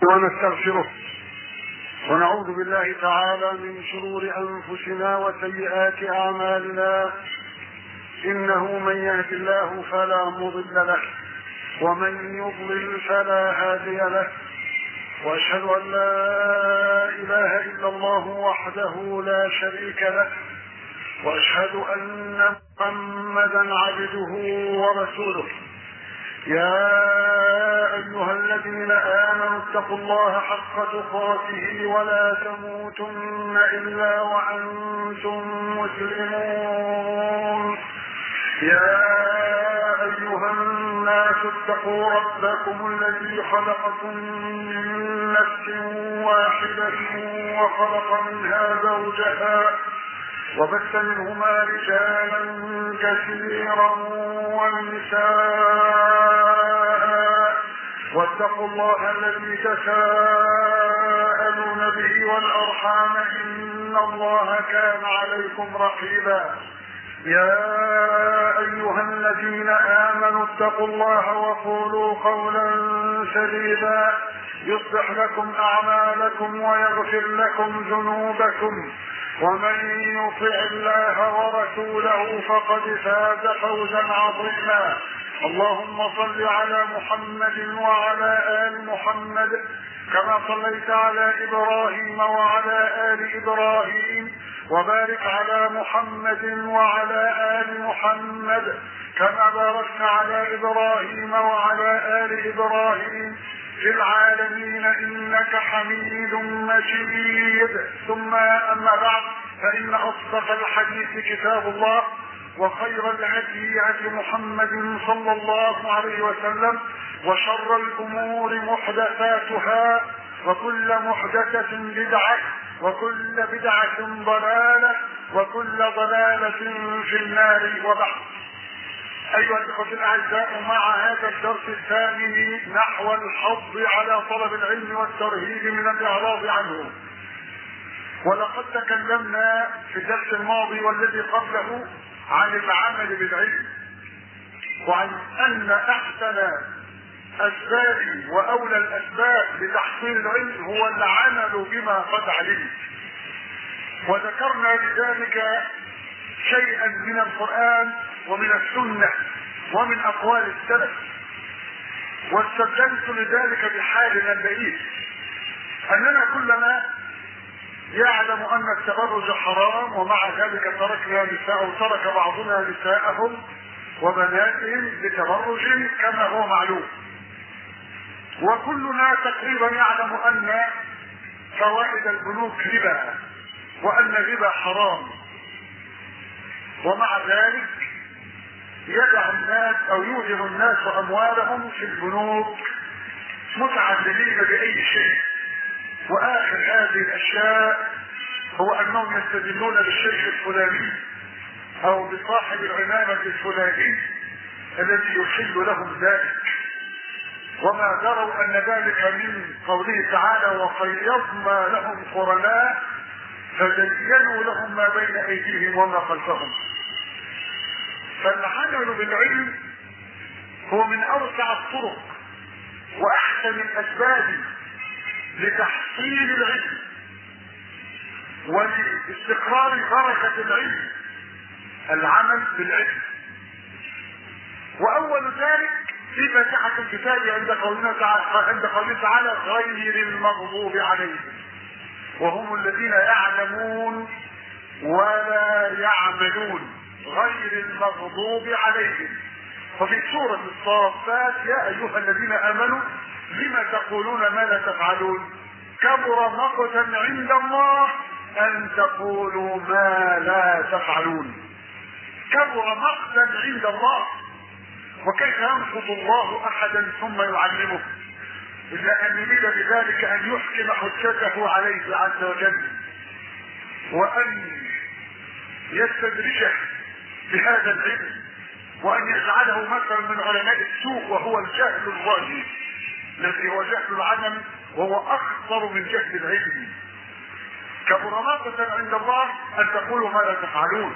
ونستغفره ونعوذ بالله تعالى من شرور أنفسنا وسيئات أعمالنا، إنه من يهد الله فلا مضل له ومن يضلل فلا هادي له، وأشهد أن لا إله إلا الله وحده لا شريك له، وأشهد أن محمدا عبده ورسوله. يا أيها الذين آمنوا اتقوا الله حق تقاته ولا تموتن إلا وأنتم مسلمون. يا أيها الناس اتقوا ربكم الذي خلقكم من نفس واحدة وخلق منها زوجها وبث منهما رجالا كثيرا ونساء، واتقوا الله الذي تساءلون به والأرحام إن الله كان عليكم رقيبا. يا أيها الذين آمنوا اتقوا الله وقولوا قولا سديدا يصلح لكم أعمالكم ويغفر لكم ذنوبكم، ومن يطع الله ورسوله فقد فاز فوزا عظيما. اللهم صل على محمد وعلى آل محمد كما صليت على إبراهيم وعلى آل إبراهيم، وبارك على محمد وعلى آل محمد كما باركت على إبراهيم وعلى آل إبراهيم في العالمين إنك حميد مجيد. ثم أما بعد، فإن أصدق الحديث كتاب الله، وخير الهدي هدي محمد صلى الله عليه وسلم، وشر الأمور محدثاتها، وكل محدثة بدعة، وكل بدعة ضلالة، وكل ضلالة في النار. وبعد، أيها الأخوة الأعزاء، مع هذا الدرس الثامن نحو الحض على طلب العلم والترهيب من الإعراض عنه. ولقد تكلمنا في الدرس الماضي والذي قبله عن العمل بالعلم، وعن أن أحسن أسباب وأولى الأسباب لتحصيل العلم هو العمل بما قد علمت، وذكرنا لذلك شيئا من القرآن ومن السنة ومن أقوال السلف، واستدلت لذلك بحالنا البعيد أننا كلنا يعلم أن التبرج حرام، ومع ذلك ترك بعضنا نساءهم وبناتهم لتبرج كما هو معلوم. وكلنا تقريبا يعلم أن فوائد البنوك ربا، وأن الربا حرام، ومع ذلك يدع الناس أو يودع الناس أموالهم في البنوك متعلمين بأي شيء. وآخر هذه الأشياء هو أنهم يستدلون بالشيخ الفلاني أو بصاحب العمامة الفلاني الذي يحل لهم ذلك، وما دروا أن ذلك من قوله تعالى: وقيضنا لهم قرناء فزينوا لهم ما بين أيديهم وما خلفهم. فالعمل بالعلم هو من أوسع الطرق وأحسن الأسباب لتحصيل العلم ولاستقرار بركة العلم، العمل بالعلم. وأول ذلك في فاتحة الكتاب عند قوله تعالى: غير المغضوب عليهم، وهم الذين يعلمون ولا يعملون، غير المغضوب عليهم. وفي سورة الصافات: يا أيها الذين آمنوا لما تقولون ما لا تفعلون، كبر مقتا عند الله أن تقولوا ما لا تفعلون. كبر مقتا عند الله، وكيف ينقض الله أحدا ثم يعلمه إلا أن يريد بذلك أن يحكم حجته عليه عز وجل، وأن يستدرجه بهذا العلم، وأن يجعله مثلا من علماء السوء، وهو الجهل الظاهر الذي هو جهل العمل، وهو أخطر من جهل العلم. كبر مقتا عند الله أن تقولوا ما لا تفعلون.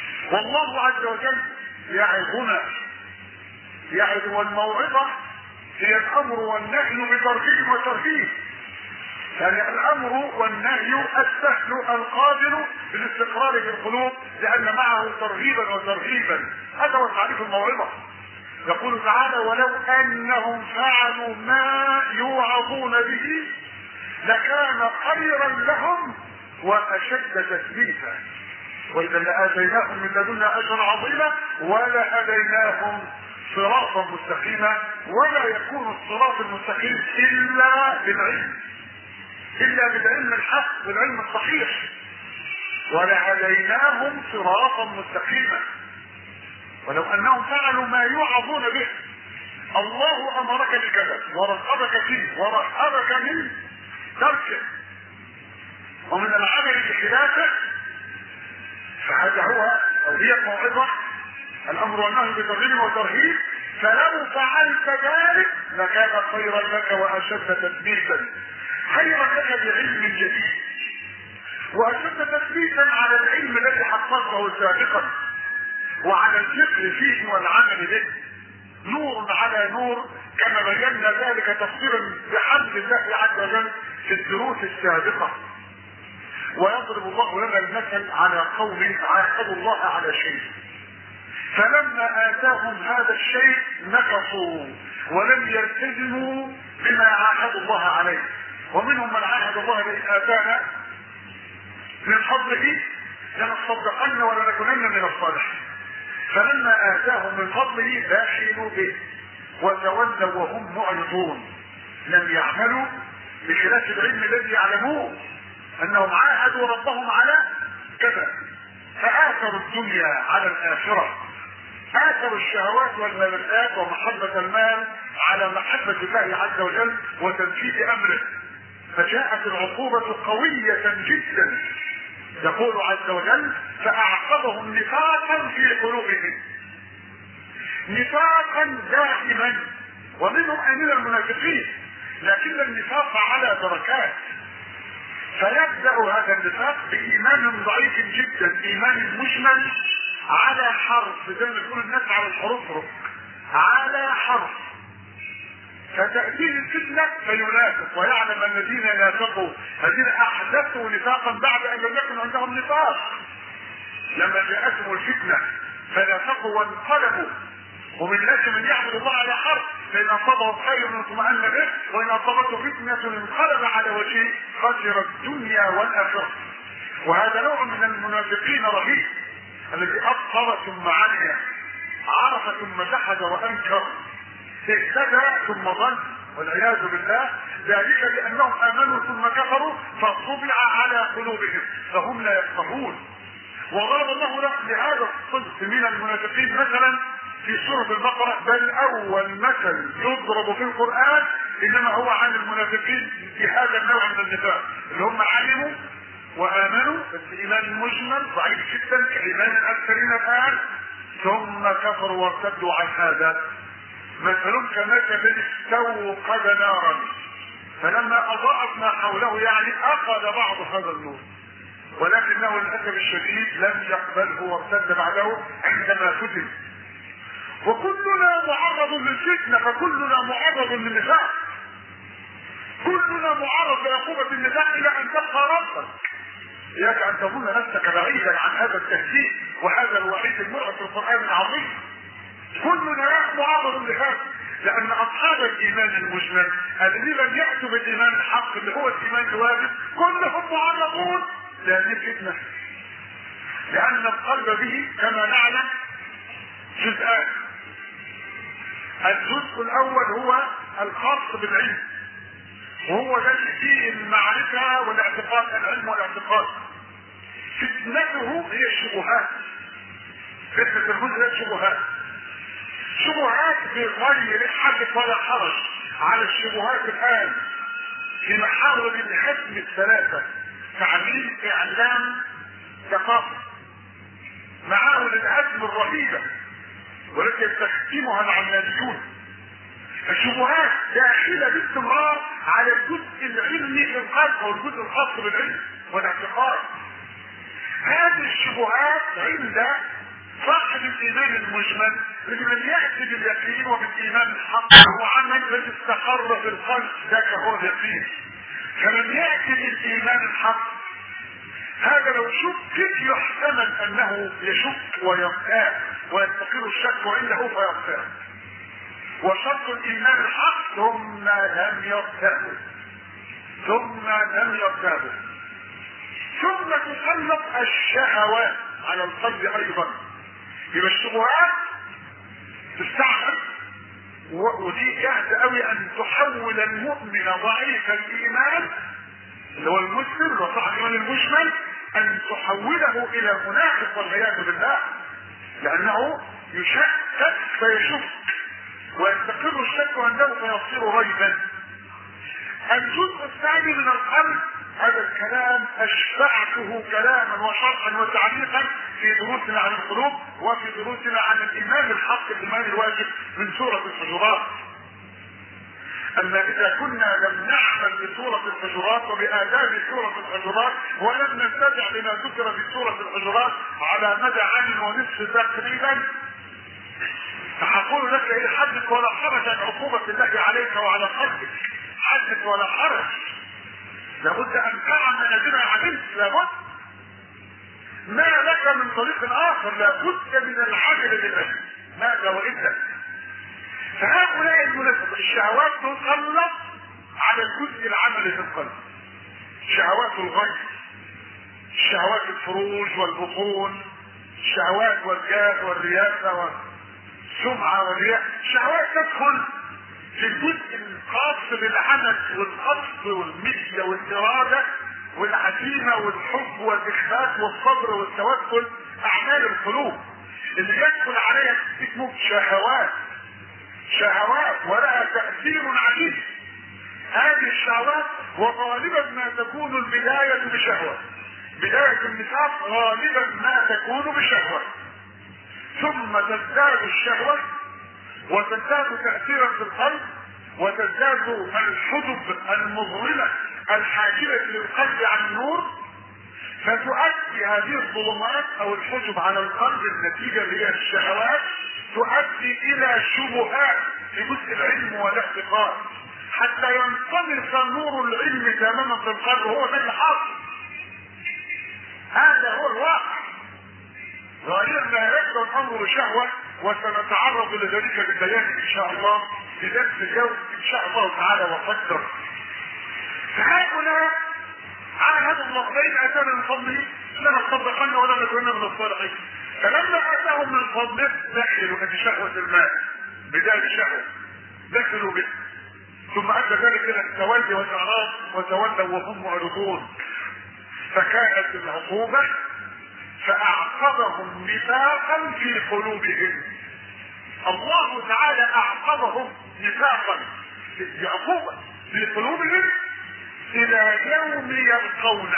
والله عز وجل يعظنا، يعظ، والموعظة هي الامر والنهي بترغيب وترهيب. يعني الامر والنهي السهل القابل بالاستقرار في القلوب لان معه ترغيبا وترهيبا. هذا هو تعريف الموعظه. يقول تعالى: ولو انهم فعلوا ما يوعظون به لكان خيرا لهم واشد تثبيتا واذا لاتيناهم من لدنا اجرا عظيما ولهديناهم صراطا مستقيما. ولا يكون الصراط المستقيم الا بالعلم الحق والعلم الصحيح. ولهديناهم صراطا مستقيما. ولو انهم فعلوا ما يوعظون به، الله امرك بكذا ورغبك فيه ورهبك من تركه ومن العمل بخلافه، فهذا هو او هي الموعظه، الامر والنهي بترغيب وترهيب. فلو فعلت ذلك لكان خيرا لك واشد تثبيتا. خيرا لك بعلم جديد واشد تثبيتا على العلم الذي حصلته سابقا وعلى الفكر فيه والعمل به. نور على نور كما بينا ذلك تفصيلا بحمد الله عز وجل في الدروس السابقه. ويضرب الله لنا المثل على قوم عاهدوا الله على شيء فلما اتاهم هذا الشيء نكصوا ولم يلتزموا بما عاهدوا الله عليه. ومنهم من عاهد الله الذي اتانا من فضله لنصدقن ولنكونن من الصالحين، فلما اتاهم من فضله بخلوا به وتولوا وهم معرضون. لم يعملوا بخلاف العلم الذي يعلموه انهم عاهدوا ربهم على كذا، فاثروا الدنيا على الاخره، اثروا الشهوات والملذات ومحبه المال على محبه الله عز وجل وتنفيذ امره، فجاءت العقوبه قويه جدا. يقول عز وجل: فاعقبهم نفاقا في قلوبهم، نفاقا دائما. ومنهم من المنافقين، لكن النفاق على دركات. فيبدأ هذا النفاق بإيمان ضعيف جدا، إيمان مجمل على حرف، زي ما تقول الناس على الحروف على حرف. فتأتيه الفتنة فينافق ويعلم الذين نافقوا الذين أحدثوا نفاقا بعد أن لم يكن عندهم نفاق. لما جاءتهم الفتنة فنافقوا وانقلبوا. ومن الناس من يعبد الله على حرف، فإن أصابه خير اطمأن به وإن أصابته فتنة انقلب على وجهه خسر الدنيا والآخرة. وهذا نوع من المنافقين رهيب، الذي أبصر ثم عمي، عرف ثم جحد وأنكر، اهتدى ثم ضل والعياذ بالله. ذلك لأنهم آمنوا ثم كفروا فطبع على قلوبهم فهم لا يفقهون. وضرب الله لهذا الصنف من المنافقين مثلا في سورة البقرة، بل أول مثل يضرب في القرآن إنما هو عن المنافقين في هذا النوع من النفاق، اللي هم علموا وآمنوا بس إيمان مجمل ضعيف جدا كإيمان الأكثرين الآن، ثم كفروا وارتدوا عن هذا. مثلهم كمثل استوقد نارا فلما أضاءت ما حوله، يعني أخذ بعض هذا النور، ولكنه للأسف الشديد لم يقبله وارتد بعده عندما فتن. وكلنا معرض للفتنة، فكلنا معرض للنفاق، كلنا معرض لعقوبة النفاق إلى أن تلقى ربك. إياك أن تظن نفسك بعيدا عن هذا التهديد وهذا الوعيد المرعب في القرآن العظيم. كلنا معرض لهذا، لأن أصحاب الإيمان المجمل الذين لم يأتوا بالإيمان الحق اللي هو الإيمان الواجب كلهم معرضون لهذه الفتنة، لأن القلب به كما نعلم جزءان. الجزء الأول هو الخاص بالعلم، وهو ده اللي فيه المعرفة والاعتقاد، العلم والاعتقاد. فتنته هي الشبهات، فتنة الجزء هي الشبهات. شبهات بغير حدث ولا حرج على الشبهات الآن في محاور الحكم الثلاثة: تعليم، إعلام، ثقافة. معاول الهدم الرهيبة والتي يستخدمها العلمانيون. الشبهات داخلة باستمرار على الجزء العلمي في القلب والجزء الخاص بالعلم والاعتقاد. هذه الشبهات عند صاحب الايمان المجمل اللي لم ياتي باليقين وبالايمان الحق هو عمل الذي استقر في القلب، ذاك هو اليقين. فلم ياتي بالايمان الحق، هذا لو شك يحتمل انه يشك ويرتاب ويستقر الشك عنده فيرتاب. وشرط الايمان الحق ثم لم يرتابوا، ثم لم يرتابوا. ثم تسلط الشهوات على القلب ايضا. يبقى الشبهات تستعمل، ودي جاهزه قوي ان تحول المؤمن ضعيف الايمان اللي هو المسلم وصاحب الايمان المجمل ان تحوله الى منافق والعياذ بالله، لانه يشكك فيشك ويستقر الشك عنده فيصير ريبا. الجزء الثاني من القلب، هذا الكلام اشبعته كلاما وشرحا وتعليقا في دروسنا عن القلوب وفي دروسنا عن الايمان الحق، الايمان الواجب من سوره الحجرات. اما اذا كنا لم نعمل بسوره الحجرات وباداب سوره الحجرات ولم ننتفع بما ذكر في سوره الحجرات على مدى عام ونصف تقريبا، فهقول لك ايه، حدث ولا حرج عن عقوبه الله عليك وعلى قلبك، حدث ولا حرج. لابد ان تعمل بما علمت، لابد ما لك من طريق اخر، لابد من العمل بالعلم، ماذا والا. فهؤلاء المنافقين الشهوات تسلط على الجزء العملي في القلب، شهوات الغي، شهوات الفروج والبطون، شهوات والجاه والرياسه والسمعه والرياء، شهوات تدخل في الجزء الخاص بالعمل والقصد والمثل والاراده والعزيمه والحب والاخلاص والصبر والتوكل، اعمال القلوب اللي يدخل عليها اسمه شهوات. شهوات ولها تاثير عجيب. هذه الشهوات وغالبا ما تكون البدايه بشهوه، بدايه النفاق غالبا ما تكون بشهوه، ثم تزداد الشهوه وتزداد تأثيرا في القلب وتزداد الحجب المظلمة الحاجبة للقلب عن النور، فتؤدي هذه الظلمات او الحجب على القلب النتيجة اللي هي الشهوات تؤدي الى شبهات في جزء العلم والاعتقاد حتى ينطمس نور العلم تماما في القلب. هو ده اللي حاصل، هذا هو الواقع. غالبا ما يبدو الامر شهوه، وسنتعرض لذلك بالبيان ان شاء الله في درس اليوم ان شاء الله تعالى وقدر. فهؤلاء عاهدوا الله بين اتانا من فضله لنصدقن ولا نكون من الصالحين، فلما اتاهم من فضله دخلوا في شهوه المال، بدايه شهوه دخلوا به، ثم ادى ذلك الى التولي والاعراض وتولوا وهم معرضون، فكانت العقوبه فاعقبهم نفاقا في قلوبهم. الله تعالى اعقبهم نفاقا بعقوبه في قلوبهم الى يوم يلقونه،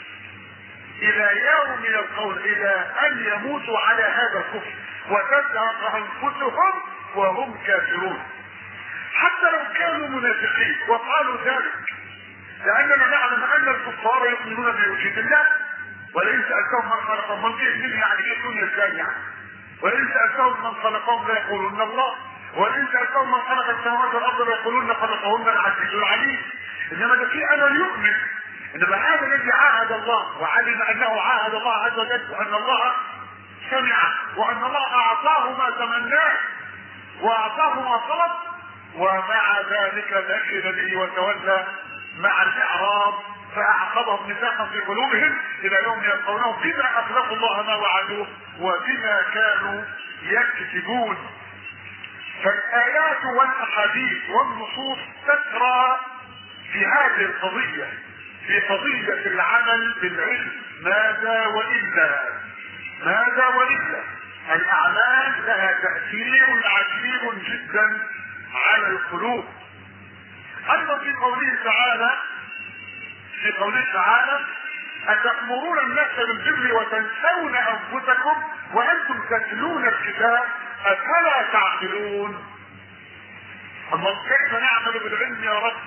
الى يوم يلقون، الى ان يموتوا على هذا الكفر وتزهق انفسهم وهم كافرون، حتى لو كانوا منافقين وقالوا ذلك، لاننا نعلم ان الكفار يؤمنون بوجود الله، ولئن سألتهم من خلقهم من فيه يعني ايه الدنيا الثانية يعني، ولئن سألتهم من خلقهم لا يقولون الله، ولئن سألتهم من خلق السماوات والارض لا يقولون خلقهن العزيز العليم. انما ده في انا يؤمن، انما هذا الذي عاهد الله وعلم انه عاهد الله عز وجل وان الله سمع وان الله اعطاه ما تمناه واعطاه ما طلب، ومع ذلك دخل به وتولى مع الاعراض فاعقبهم نفاقا في قلوبهم الى يوم يلقونه بما اخلفوا الله ما وعدوه وبما كانوا يكذبون. فالايات والاحاديث والنصوص تسرى في هذه القضيه، في قضيه العمل بالعلم. ماذا والا، ماذا والا الاعمال لها تاثير عجيب جدا على القلوب. ايضا في قوله تعالى، في قوله تعالى أتأمرون الناس بالبر وتنسون أنفسكم وأنتم تتلون الكتاب أفلا تعقلون. أما كيف نعمل بالعلم يا رب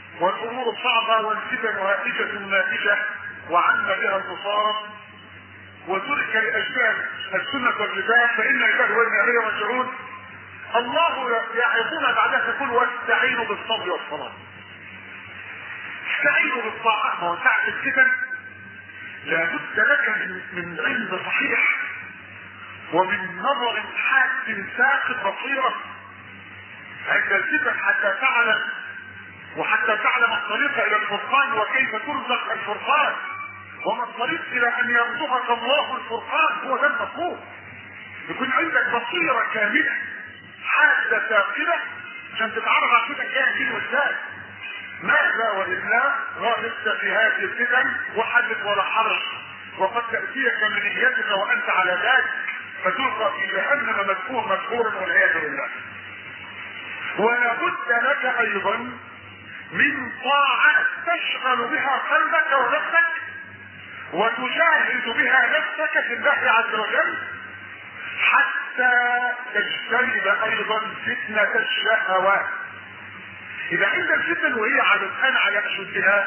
والأمور صعبة والفتن هائجة ناتجة وعنا بها المصاب، وترك لاجيال السنه والكتاب فان لله وانا اليه راجعون. الله يعظنا بعدها يقول واستعينوا بالصبر والصلاه. استعينوا بالطاعه. ما هو ساعه الفتن لابد لك من علم صحيح ومن نظر حاد ساقط بصيره عند الفتن حتى تعلم وحتى تعلم الطريق الى الفرقان وكيف ترزق الفرقان وما الطريق الى ان يرزقك الله الفرقان. هو ده المطلوب. يكون عندك بصيره كامله حاده ثاقبه عشان تتعرف على الفتن جايه فين وازاي. ماذا والا غالبت في هذه الفتن وحدث ولا حرج وقد تاتيك من نيتك وانت على ذلك فتلقى في جهنم مدحورا والعياذ بالله. ولا بد لك ايضا من طاعه تشغل بها قلبك ونفسك وتجاهد بها نفسك في الله عز وجل حتى تجتنب ايضا فتنه الشهوات. اذا عند الفتن وهي على الان على اشدها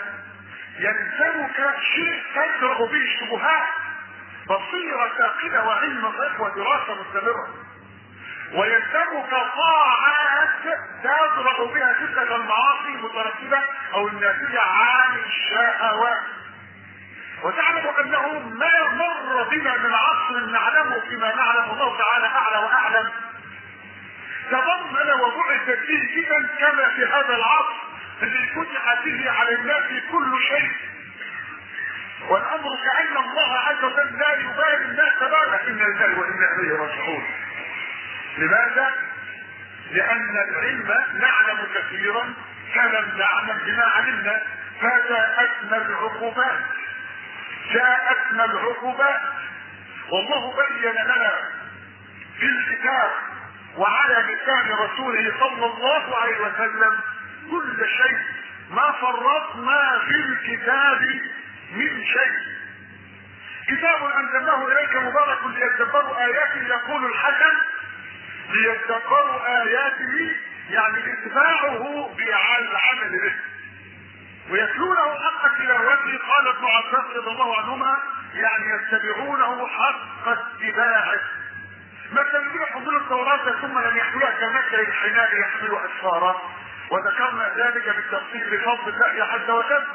يلزمك شيء تزرع به الشبهات بصيره ثاقبه وعلم صحيح ودراسه مستمره، ويلزمك طاعات تزرع بها تلك المعاصي المترتبه او الناتجه عن الشهوات. وتعلم انه ما مر بنا من عصر نعلمه فيما نعلم الله تعالى اعلى واعلم تضمن وبعث فيه فتن كما في هذا العصر الذي فتح فيه على الناس كل شيء. والامر كان الله عز وجل لا يبالي الناس باله ان لله وانا اليه راجعون. لماذا؟ لان العلم نعلم كثيرا فلم نعلم بما علمنا فجاءتنا العقوبات. جاءتنا العقوبات والله بين لنا في الكتاب وعلى لسان رسوله صلى الله عليه وسلم كل شيء ما فرطنا في الكتاب من شيء. كتاب انزلناه اليك مبارك ليدبروا اياته يقول الحسن ليدبروا اياته يعني اتباعه بالعمل به ويتلونه حق تلاوته. قال ابن عباس رضي الله عنهما يعني يتبعونه حق اتباعه. مثلا الذين حملوا التوراة ثم لم يحملوها كمثل الحمار يحمل اسفارا وذكرنا ذلك بالتفصيل بفضل الله عز وجل.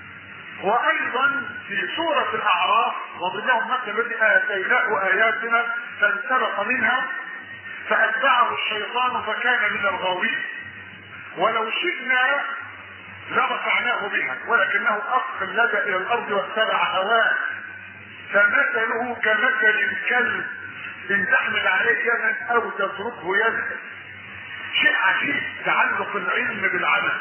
وايضا في سورة الاعراف وضمنهم مثل الذي اتيناه اياتنا فانسلخ منها فاتبعه الشيطان فكان من الغاوين ولو شئنا لرفعناه بها ولكنه اخلد الى الارض واتبع هواه فمثله كمثل الكلب ان تحمل عليه يدا او تتركه يذهب. شيء عجيب تعلق العلم بالعمل.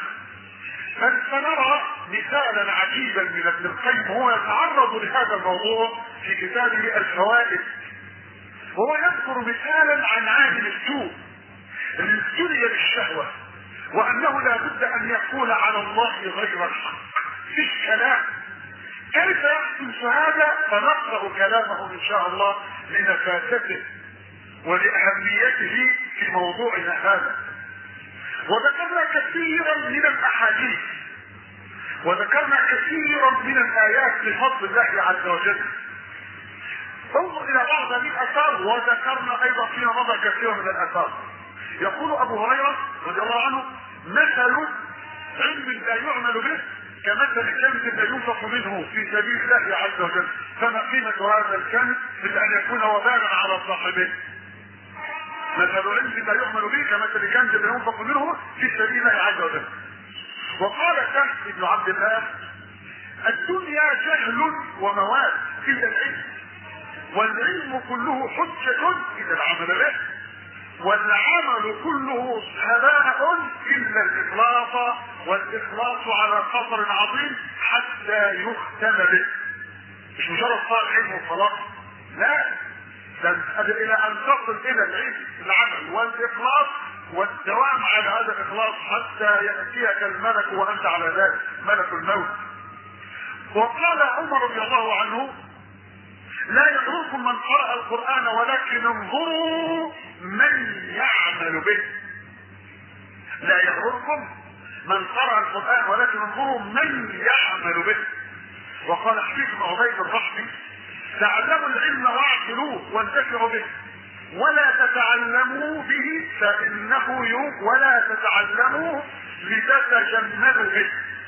فنرى مثالا عجيبا من ابن القيم وهو يتعرض لهذا الموضوع في كتابه الفوائد وهو يذكر مثالا عن عالم السوء اللي ابتلي بالشهوه وانه لا بد ان يقول على الله غير الحق في الكلام. كيف يحدث هذا؟ فنقرأ كلامه ان شاء الله لنفاسته ولأهميته في موضوعنا هذا. وذكرنا كثيرا من الاحاديث وذكرنا كثيرا من الايات بفضل الله عز وجل. انظر الى بعض هذه الاثار وذكرنا ايضا فيما مضى كثيرا من الاثار. يقول ابو هريره رضي الله عنه مثل علم لا يعمل به كمثل كنز لا ينفق منه في سبيل الله عز وجل. فما قيمة هذا الكنز من ان يكون وبالا على صاحبه. مثل علم لا يعمل به كمثل كنز لا ينفق منه في سبيل الله عز وجل. وقال سهل بن عبد الله الدنيا جهل ومواد الا العلم والعلم كله حجة اذا العمل به والعمل كله هباء الا الاخلاص والاخلاص على خطر عظيم حتى يختم به. مش مجرد صار علم وخلاص، لا، الى ان تصل الى العلم العمل والاخلاص والدوام على هذا الاخلاص حتى ياتيك الملك وانت على ذلك ملك الموت. وقال عمر رضي الله عنه لا يضركم من قرأ القرآن ولكن انظروا من يعمل به. لا يضركم من قرأ القرآن ولكن انظروا من يعمل به. وقال حبيب بن عبيد الرحمي تعلموا العلم واعقلوه وانتفعوا به، ولا تتعلموا به فإنه ولا تتعلموا لتتجملوا به.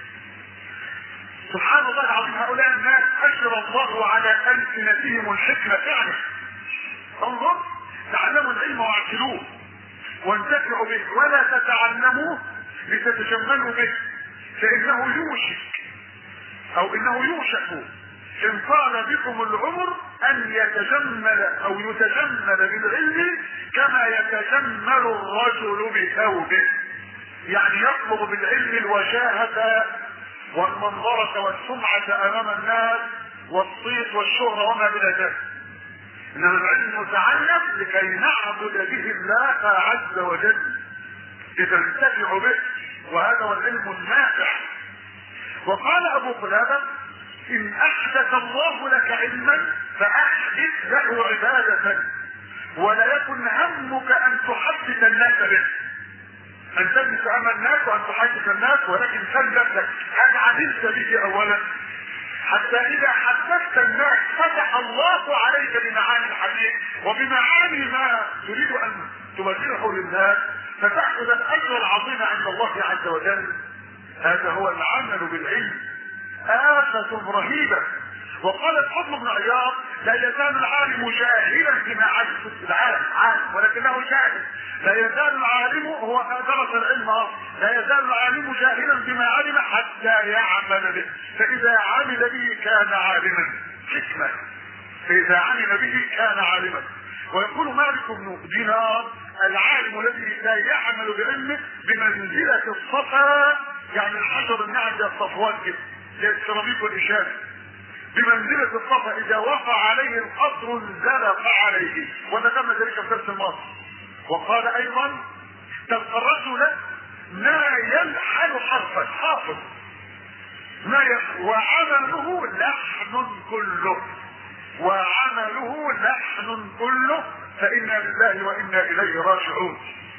سبحان الله العظيم، هؤلاء الناس أشر الله على ألسنتهم الحكمة فعلا. انظر، تعلموا العلم واعقلوه وانتفعوا به، ولا تتعلموا لتتجملوا به، فإنه يوشك أو إنه يوشك إن طال بكم العمر أن يتجمل أو يتجمل بالعلم كما يتجمل الرجل بثوبه. يعني يطلب بالعلم الوجاهة والمنظرة والسمعة أمام الناس والصيت والشهرة وما إلى ذلك. إنما العلم متعلم لكي نعبد به الله عز وجل لتنتفع به، وهذا هو العلم النافع. وقال أبو قلابة: إن أحدث الله لك علما فأحدث له عبادة، ولا يكن همك أن تحدث الناس به، أن تجلس أمام الناس وأن تحدث الناس، ولكن سل نفسك هل عملت به أولا، حتى إذا حدثت الناس فتح الله عليك بمعاني الحديث وبمعاني ما تريد أن تبلغه للناس، فتأخذ الأجر العظيم عند الله عز وجل. هذا هو العمل بالعلم، آفة رهيبة. وقال الفضل بن عياض: لا يزال العالم جاهلا بما علم. العالم ولكنه جاهل. لا يزال العالم، هو درس العلم، لا يزال العالم جاهلا بما علم حتى يعمل به، فإذا عمل به كان عالما. حكمة، فإذا عمل به كان عالما. ويقول مالك بن دينار: العالم الذي لا يعمل بعلمه بمنزلة الصفا، يعني الحجر الناعم زي الصفوات كده، زي السيراميك والإشارة، بمنزلة الصفا إذا وقع عليه القطر انزلق عليه، وذكرنا ذلك في درس الماضي. وقال أيضا: تلقى الرجل ما يلحن حرفا، حافظ وعمله لحن كله، وعمله لحن كله، فإنا لله وإنا إليه راجعون.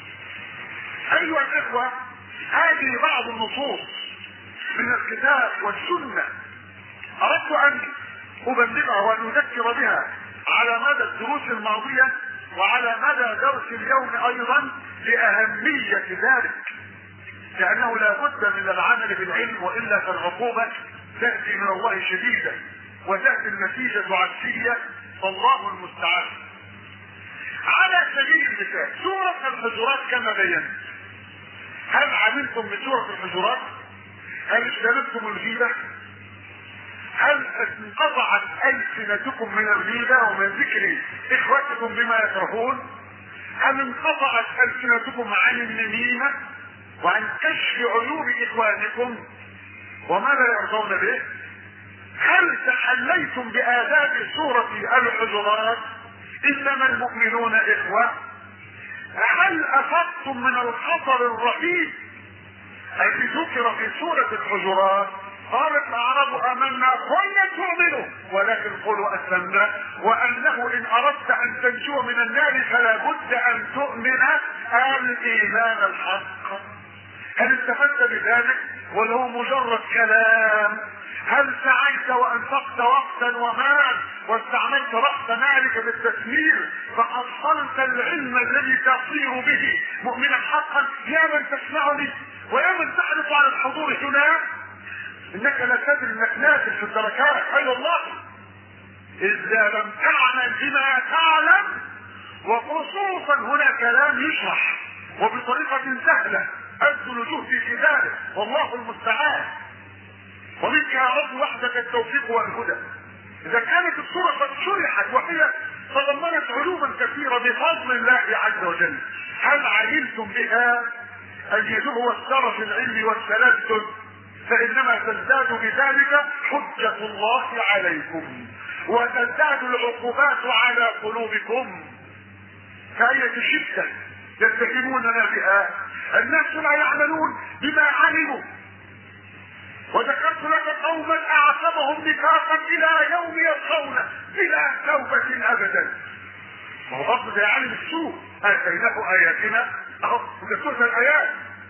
أيها الإخوة، هذه بعض النصوص من الكتاب والسنة أردت أن أبلغها وأن أذكر بها على مدى الدروس الماضية وعلى مدى درس اليوم أيضا، لأهمية ذلك، لأنه لا بد من العمل بالعلم، وإلا فالعقوبة تأتي من الله شديدة وتأتي النتيجة عكسية، فالله المستعان. على سبيل المثال سورة الحجرات كما بينا، هل علمتم بسورة الحجرات؟ هل اجتنبتم الغيبة؟ هل انقطعت ألسنتكم من الغيبة ومن ذكر إخوتكم بما يكرهون؟ هل انقطعت ألسنتكم عن النميمة وعن كشف عيوب إخوانكم وما لا يرضون به؟ هل تحليتم بآداب سورة الحجرات إنما المؤمنون إخوة؟ هل أفقتم من الخطر الرهيب الذي ذكر في سورة الحجرات؟ قالت الأعراب آمنا، قل تؤمنوا ولكن قولوا أسلمنا، وأنه إن أردت أن تنجو من النار فلا بد أن تؤمن الإيمان الحق. هل استفدت بذلك ولا هو مجرد كلام؟ هل سعيت وأنفقت وقتا ومال واستعملت رأس مالك بالتثمير فحصلت العلم الذي تصير به مؤمنا حقا؟ يا من تسمعني ويا من تحرص على الحضور هنا، انك لا تدري انك نازل في الدركات. اي والله، اذا لم تعمل بما تعلم، وخصوصا هنا كلام يشرح وبطريقة سهلة ابذل جهدي في ذلك، والله المستعان، ومنك يا رب وحدك التوفيق والهدى. اذا كانت الصورة قد شرحت وهي تضمنت علوما كثيرة بفضل الله عز وجل، هل علمتم بها؟ الجد هو الشرف العلمي والتلذذ، فإنما تزداد بذلك حجة الله عليكم وتزداد العقوبات على قلوبكم. فأية شدة يتهموننا بها؟ الناس لا يعملون بما علموا. وذكرت لك قوما أعصبهم نفاقا إلى يوم يلقونه بلا توبة أبدا. ما هو برضه زي عالم السوء، آتيناه آياتنا، أهو وكسوة الآيات،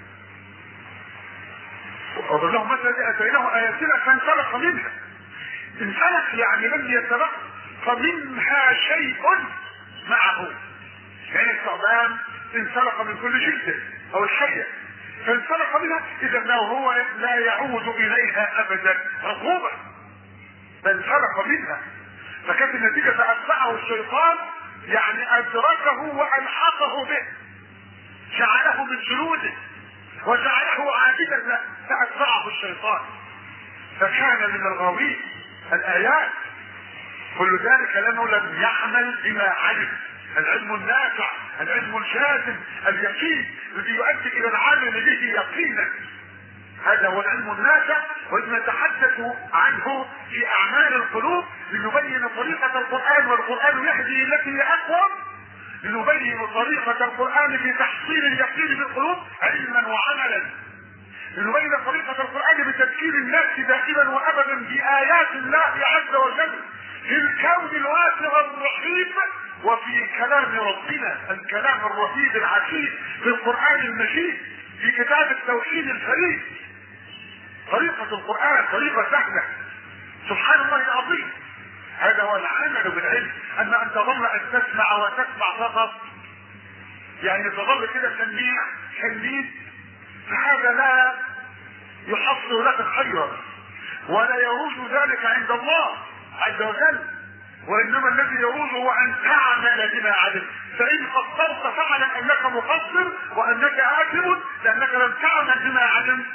وقال لهم مثلا اتيناه اياتنا فانسلخ منها. انسلخ يعني لم يسبق، فمنها شيء معه. يعني الثعبان انسلق من كل جلده او الحية فانسلق منها، اذا هو لا يعود اليها ابدا عقوبة، فانسلق منها. فكانت النتيجة فاتبعه الشيطان، يعني ادركه والحقه به، جعله من جلوده وجعله عابدا له، فاتبعه الشيطان فكان من الغاوين. الآيات كل ذلك لأنه لم يعمل بما علم. العلم النافع، العلم الجازم، اليقين الذي يؤدي إلى العامل به يقينا، هذا هو العلم النافع. وإذ نتحدث عنه في أعمال القلوب لنبين طريقة القرآن، والقرآن يهدي التي هي أقوم، لنبين طريقة القرآن في تحصيل اليقين في القلوب علما وعملا، لنبين طريقة القرآن بتذكير الناس دائما وابدا بآيات الله عز وجل في الكون الواسع الرحيم وفي كلام ربنا الكلام الرهيب العجيب في القرآن المجيد في كتاب التوحيد الفريد. طريقة القرآن طريقة سهلة سبحان الله العظيم. هذا هو العمل بالعلم. اما ان تظل ان تسمع وتسمع فقط، يعني تظل كده سميع شنيد، فهذا لا يحصل لك خيرا ولا يروج ذلك عند الله عز وجل، وانما الذي يروج هو ان تعمل بما علمت. فان قصرت فاعلم انك مقصر وانك آثم لانك لم تعمل بما علمت،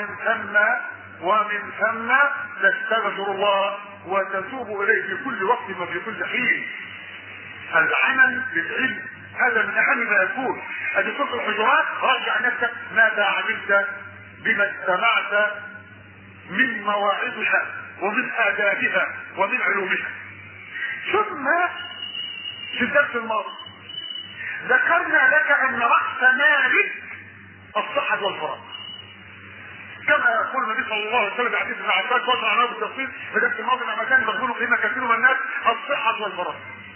ومن ثم تستغفر الله وتتوب اليه في كل وقت وفي كل حين. العمل بالعلم هذا من اهم ما يكون. ادي سورة الحجرات، راجع نفسك ماذا عملت بما استمعت من مواعظها ومن آدابها ومن علومها. ثم في الدرس الماضي ذكرنا لك ان رأس مالك الصحة والفراغ، كما يقول النبي صلى الله عليه وسلم في حديث ابن عباس وضع عنه بالتفصيل في الدرس الماضي لما كان مقبول قيمة كثير من الناس الصحة والفراغ.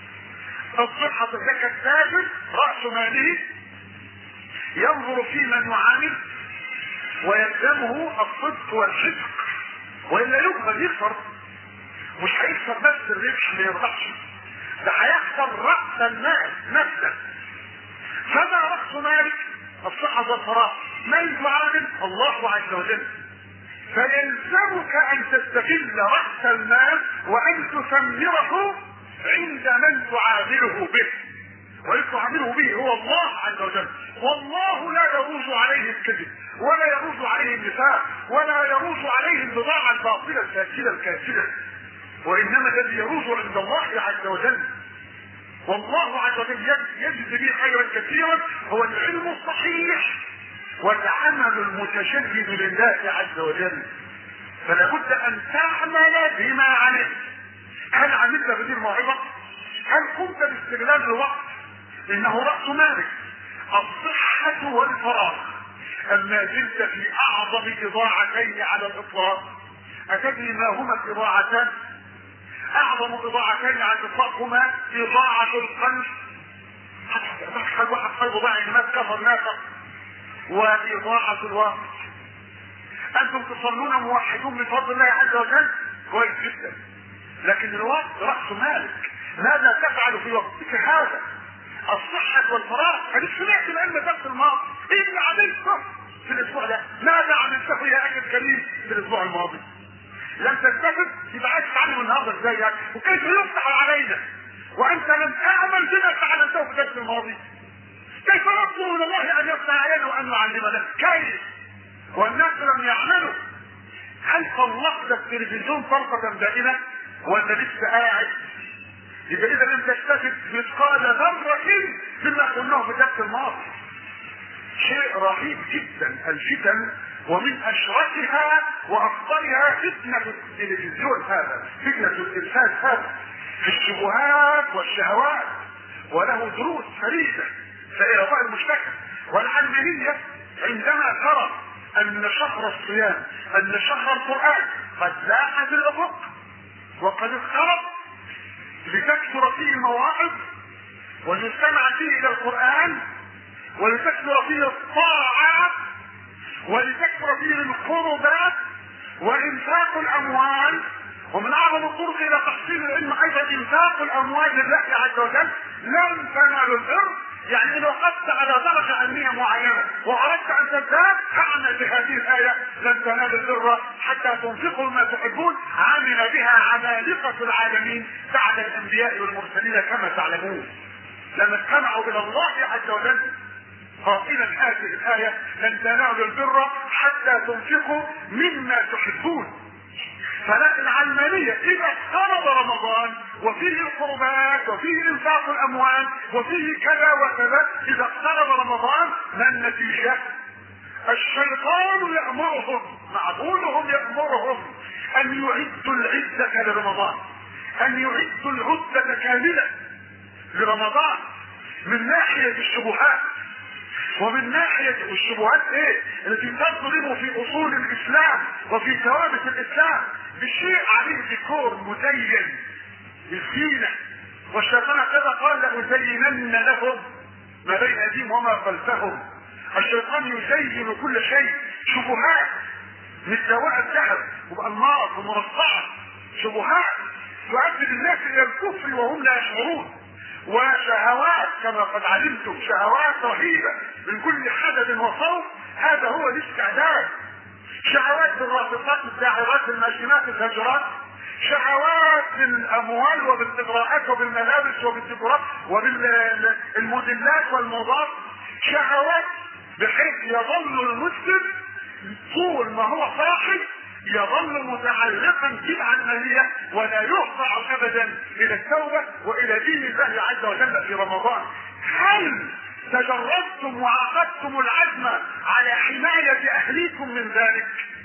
الصحة الزكاة التاجر رأس ماله ينظر في من يعامل ويلزمه الصدق والصدق، والا يقبل يخسر. مش هيخسر بس الربح ما يربحش، ده هيخسر رأس المال نفسه. فما رأس مالك الصحة والفراغ؟ من يعامل الله عز وجل، فيلزمك ان تستغل رأس المال وان تثمره عند من تعامله به، وإن تعامله به هو الله عز وجل. والله لا يروج عليه الكذب ولا يروج عليه النفاق ولا يروج عليه البضاعة الباطلة الفاسدة الكاسدة، وإنما الذي يروج عند الله عز وجل والله عز وجل يجزي به خيرا كثيرا هو العلم الصحيح والعمل المتجدد لله عز وجل. فلا بد ان تعمل بما علمت. هل عملت بهذه الموعظة؟ هل قمت باستغلال الوقت؟ انه رأس مالك الصحة والفراغ. اما زلت في اعظم اضاعتين على الاطلاق. اتدري ما هما الاضاعتان؟ اعظم اضاعتين على الاطلاق هما اضاعة القلب، تدخل واحد قلبه ضاع الناس كفر نافق، واضاعة الوقت. انتم تصلون موحدون بفضل الله عز وجل كويس جدا، لكن الوقت رأس مالك. ماذا تفعل في وقتك هذا؟ الصحة والفراغ. هل سمعت العلم درس الماضي؟ ايه اللي عملته في الاسبوع ده؟ ماذا عملته يا اخي الكريم في الاسبوع الماضي؟ لم تستفد؟ يبقى عايز تتعلم النهارده ازاي يعني؟ وكيف يفتح علينا وانت لم تعمل بما فعلته في الدرس الماضي؟ كيف نطلب من الله ان يفتح علينا وان يعلمنا؟ كيف والناس لم يعملوا؟ هل طلقت التلفزيون طلقة دائمة ولا لسه قاعد؟ يبقى اذا لم تستفد مثقال ذرة مما قلناه في الدرس الماضي. شيء رهيب جدا الفتن، ومن اشرسها واخطرها فتنة التلفزيون هذا، فتنة التلفاز هذا في الشبهات والشهوات، وله دروس فريدة فإلى الله المشتكى. والعلمانية عندما ترى ان شهر الصيام، ان شهر القرآن قد لاح في الافق وقد اقترب لتكثر فيه المواعظ وليستمع فيه الى القرآن ولتكثر فيه الطاعات ولتكثر فيه القربات وانفاق الاموال ومن اعظم الطرق الى تحصيل العلم ايضا انفاق الاموال لله عز وجل. لن تنالوا البر، يعني لو وقفت على درجه علميه معينه واردت ان تزداد اعمل بهذه الايه لن تنالوا البر حتى تنفقوا ما تحبون. عمل بها عمالقه العالمين بعد الانبياء والمرسلين كما تعلمون، لما استمعوا الى الله عز وجل قائلا هذه الايه لن تنالوا البر حتى تنفقوا مما تحبون. فلا العلمانية إذا اقترب رمضان وفيه القربات وفيه إنفاق الأموال وفيه كذا وكذا، إذا اقترب رمضان ما النتيجة؟ الشيطان يأمرهم، معبودهم يأمرهم أن يعدوا العدة لرمضان، أن يعدوا العدة كاملة لرمضان، من ناحية الشبهات ومن ناحية الشبهات ايه التي تضرب في اصول الاسلام وفي ثوابت الاسلام بشيء عليه ديكور مزين بالزينة. والشيطان كذا قال لأزينن لهم ما بين ايديهم وما خلفهم. الشيطان يزين كل شيء، شبهات مثل دواء الذهب وبأنماط ومرصعة، شبهات تؤدي الناس الى الكفر وهم لا يشعرون، وشهوات كما قد علمتم، شهوات رهيبة من كل حدث وصوت. هذا هو الاستعداد. شهوات بالرافقات الداعرات الماشينات الهجرات، شهوات بالاموال وبالاغراءات وبالملابس وبالديكورات وبالموديلات والموضات، شهوات بحيث يظل المسلم طول ما هو صاحي يظل متعلقا بالعلمانية ولا يخضع ابدا الى التوبة والى دين الله عز وجل في رمضان. هل تجردتم وعقدتم العزم على حماية اهليكم من ذلك؟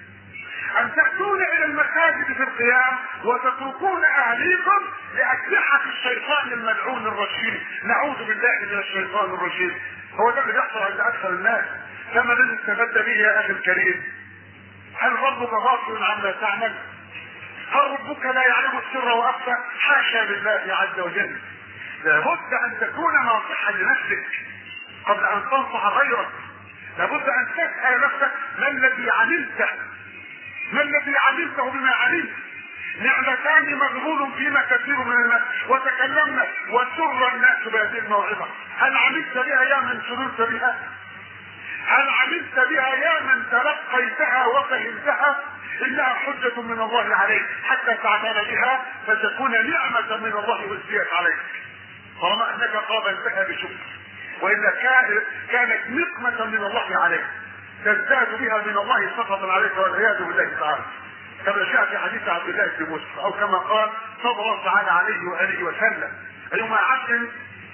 ان تأتون الى المساجد في القيام وتتركون اهليكم لاسلحة الشيطان الملعون الرجيم. نعوذ بالله من الشيطان الرجيم. هو ده اللي بيحصل عند اكثر الناس. كما الذي استفدت به يا اخي الكريم، هل ربك غافل عما تعمل؟ هل ربك لا يعلم السر واخفى؟ حاشا لله عز وجل. لابد ان تكون ناصحا لنفسك قبل ان تنصح غيرك. لابد ان تسأل نفسك ما الذي عملته، ما الذي عملته بما علمت. نعمتان مغبون فيما كثير من الناس، وتكلمنا وسر الناس بهذه الموعظة. هل عملت بها يا من سررت بها؟ هل عملت بها يا من تلقيتها وفهمتها؟ انها حجة من الله عليك حتى تعمل بها فتكون نعمة من الله وزيت عليك، طالما انك قابلتها بشكر. والا كانت نقمة من الله عليك تزداد بها من الله سخطا عليك والعياذ بالله تعالى، كما جاء في حديث عبد الله بن مسعود، او كما قال صلى الله تعالى عليه واله وسلم: ايما عبد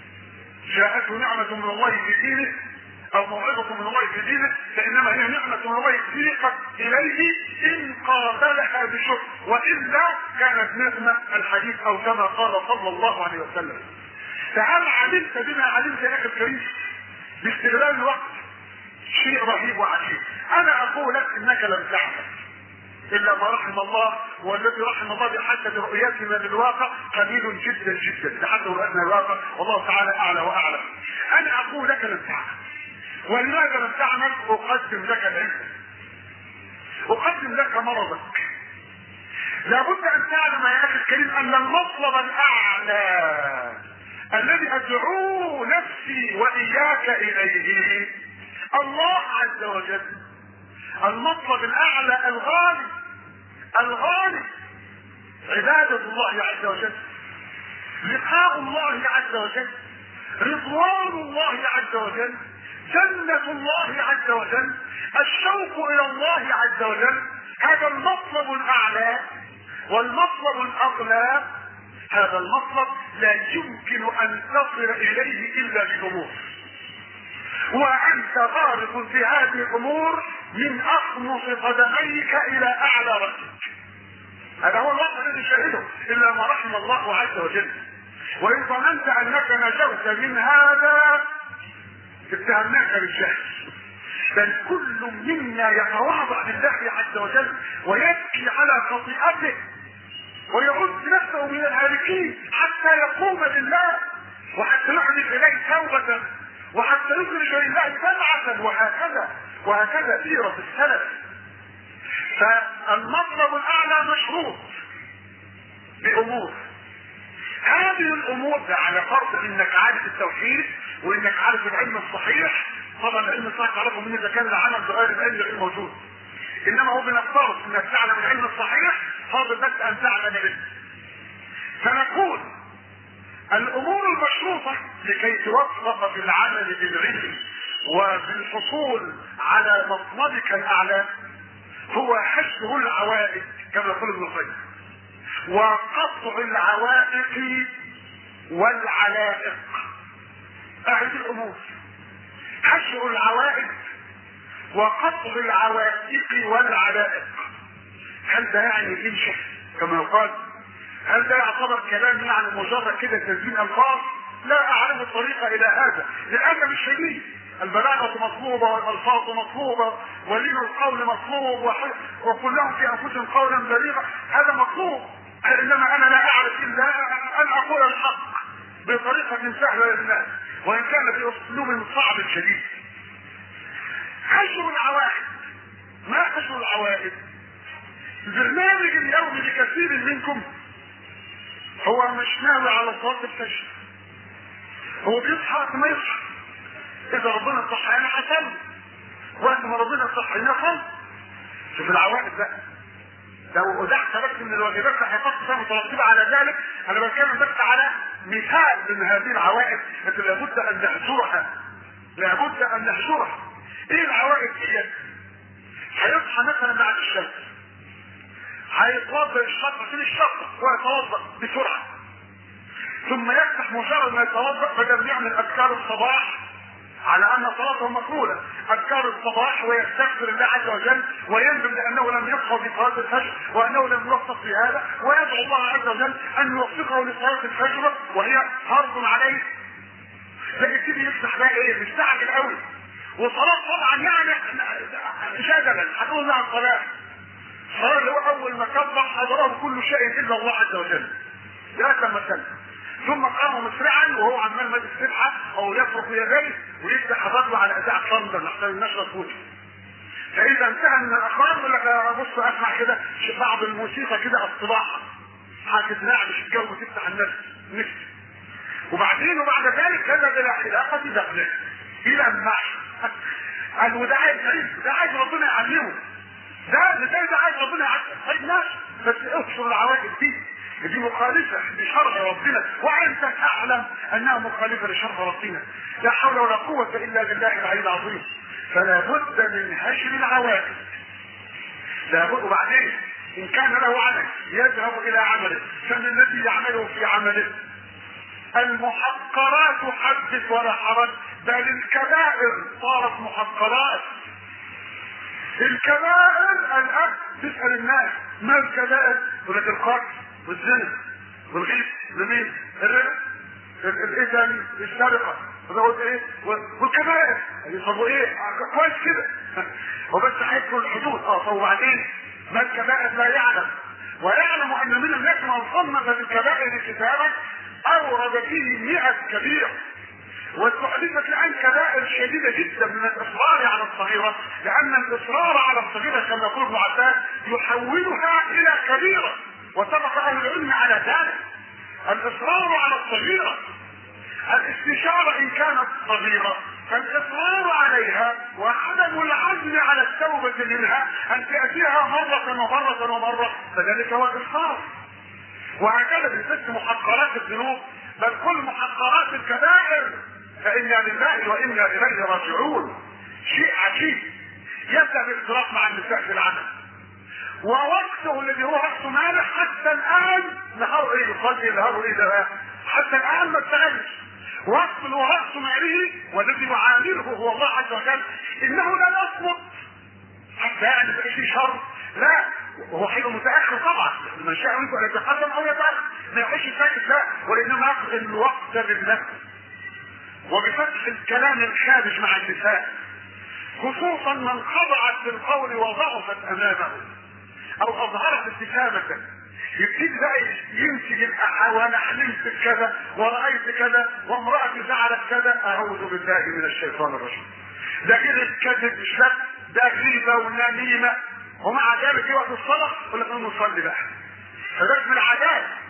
جاءته نعمة من الله في دينه او موعظة من الله في دينه فانما هي نعمة من الله سيقت اليه ان قابلها بشكر، والا كانت نقمة الحديث، او كما قال صلى الله عليه وسلم. فهل علمت بما علمت يا اخي الكريم باستغلال الوقت؟ شيء رهيب وعجيب. انا اقول لك انك لم تعمل الا ما رحم الله، والذي رحم الله بحسب رؤيتنا للواقع قليل جدا جدا لحد رؤيتنا الواقع، والله تعالى اعلى واعلم. انا اقول لك لم تعمل. ولماذا لم تعمل؟ اقدم لك العلم، اقدم لك مرضك. لابد ان تعلم يا اخي الكريم ان المطلب الاعلى الذي ادعو نفسي واياك اليه الله عز وجل. المطلب الاعلى الغالي الغالي عبادة الله عز وجل، لقاء الله عز وجل، رضوان الله عز وجل، جنة الله عز وجل، الشوق الى الله عز وجل. هذا المطلب الاعلى. والمطلب الاغلى هذا المطلب لا يمكن ان تصل اليه الا بامور، وانت غارق في هذه الامور من اخمص قدميك الى اعلى راسك. هذا هو الوضع الذي شهده الا ما رحم الله عز وجل. وان ظننت انك نجوت من هذا اتهمناك بالجهل. بل كل منا يتواضع لله عز وجل ويبكي على خطيئته ويعد نفسه من الهالكين حتى يقوم لله وحتى يحدث اليه توبة وحتى يخرج لله سمعة، وهكذا سيرة السلف. فالمطلب الاعلى مشروط بامور. هذه الامور ده على فرض انك عارف التوحيد وانك عارف العلم الصحيح. طبعا العلم الصحيح تعرفه من اذا كان العمل بغير العلم غير موجود، انما هو بنفترض انك تعلم العلم الصحيح، فاضل بس ان تعلم به. فنقول الامور المشروطه لكي توفق في العمل بالعلم وبالحصول على مطلبك الاعلى هو حشر العوائق كما يقول ابن القيم، وقطع العوائق والعلائق. اعد الامور: حشر العوائق وقطع العوائق والعلائق. هل ده يعني ينشف كما يقال؟ هل ده يعتبر كلام يعني مجرد كده تزيين الفاظ؟ لا اعلم الطريقه الى هذا. للاسف الشديد البلاغه مطلوبه والالفاظ مطلوبه ولين القول مطلوب وكلهم في انفسهم قولا بليغا، هذا مطلوب. انما انا لا اعرف الا ان اقول الحق بطريقه سهله للناس وان كان في اسلوب صعب شديد. حشر العوائد. ما حشر العوائد؟ البرنامج اليومي لكثير منكم هو مش ناوي على صلاه الفجر، هو بيصحى ما يصحى. اذا ربنا صحينا حصل، وقت ما ربنا صحينا حصل. شوف العوائد بقى، لو ادحت بس من الواجبات هيحط مترتبه على ذلك. انا بتكلم بس على مثال من هذه العوائد التي لابد ان نحشرها، لابد ان نحشرها. ايه العوائد دي؟ هيصحى مثلا بعد الشمس، هيتوضا الشطه في الشطه ويتوضا بسرعه، ثم يفتح مجرد ما يتوضا بدل يعمل اذكار الصباح على ان صلاته مقبوله، اذكار الصباح ويستغفر الله عز وجل ويندم لانه لم يصحى في صلاه الفجر وانه لم يوفق في هذا، ويدعو الله عز وجل ان يوفقه لصلاه الفجر وهي فرض عليه. فيبتدي يفتح بقى ايه؟ مستعجل قوي. وصلاه طبعا يعني جدلا هتقول لها الصلاه. الصلاه اللي هو اول ما كبر حضره كل شيء الا الله عز وجل لغايه لما سلم، ثم قام مسرعا وهو عمال ماسك سبحه او يفرق يديه ويفتح حضرته على اداء صمدا نحتاج النشره تفوت. فاذا انتهى من الاخبار يقول لك بص اسمع كده بعض الموسيقى كده الصباحه حاجه تنعش الجو وتفتح النفس. وبعد ذلك كذا الى حلاقه دقنه الى النعش. قال وده عايز ربنا يعلمه، ده عايز ربنا يعلمه. طيب ماشي، بس اكسر العوائد دي مخالفه لشرع ربنا، وانت تعلم انها مخالفه لشرع ربنا. لا حول ولا قوه الا بالله العلي العظيم. فلا بد من هشر العوائد. لا بد. وبعدين ان كان له عمل يذهب الى عمله، فمن الذي يعمله في عمله؟ المحقرات حدث ولا حرج، بل الكبائر صارت محقرات. الكبائر الان تسال الناس ما الكبائر؟ يقول لك القتل والزنا والغيب واليمين الاذن السرقه والكبائر. يصبوا ايه؟ كويس كده وبس هيدخل الحدود. طب وبعدين ما الكبائر؟ لا يعلم، ويعلم ان من الناس من صنف بالكبائر كتابا اورد فيه 100 كبيره، واستحدثت الان كبائر شديده جدا من الاصرار على الصغيره، لان الاصرار على الصغيره كما يقول ابن عباس يحولها الى كبيره، واتفق اهل العلم على ذلك. الاصرار على الصغيره، الاستشاره ان كانت صغيره فالاصرار عليها وعدم العزم على التوبه منها ان تاتيها مره ومره ومره، فذلك هو الاصرار. وهكذا بالذات محقرات الذنوب، بل كل محقرات الكبائر فإنا لله وإنا إليه راجعون. شيء عجيب. يبدأ بالاختلاط مع النساء في العمل، ووقته الذي هو وقت مالح حتى الآن نهار إيه يصلي نهار إيه ده حتى الآن ما استغلش وقت اللي هو وقت ماله والذي يعامله هو الله عز وجل. إنه لا يصمت حتى يعني في شر، لا هو حلو متاخر طبعا، من شاء منكم ان يتقدم او يتاخر، ما يخش ساكت لا، وانما ياخذ الوقت بالنفس وبفتح الكلام الخارج مع النساء، خصوصا من خضعت في القول وضعفت امامه او اظهرت ابتسامه، يبتدي بقى ينسج وانا حلمت كذا ورايت كذا وامراتي فعلت كذا. اعوذ بالله من الشيطان الرجيم. ده كده الكذب الشك، ده غيبه ونميمه، ومع ذلك وقت الصلاه يقول لك نصلي بقى. فده من العادات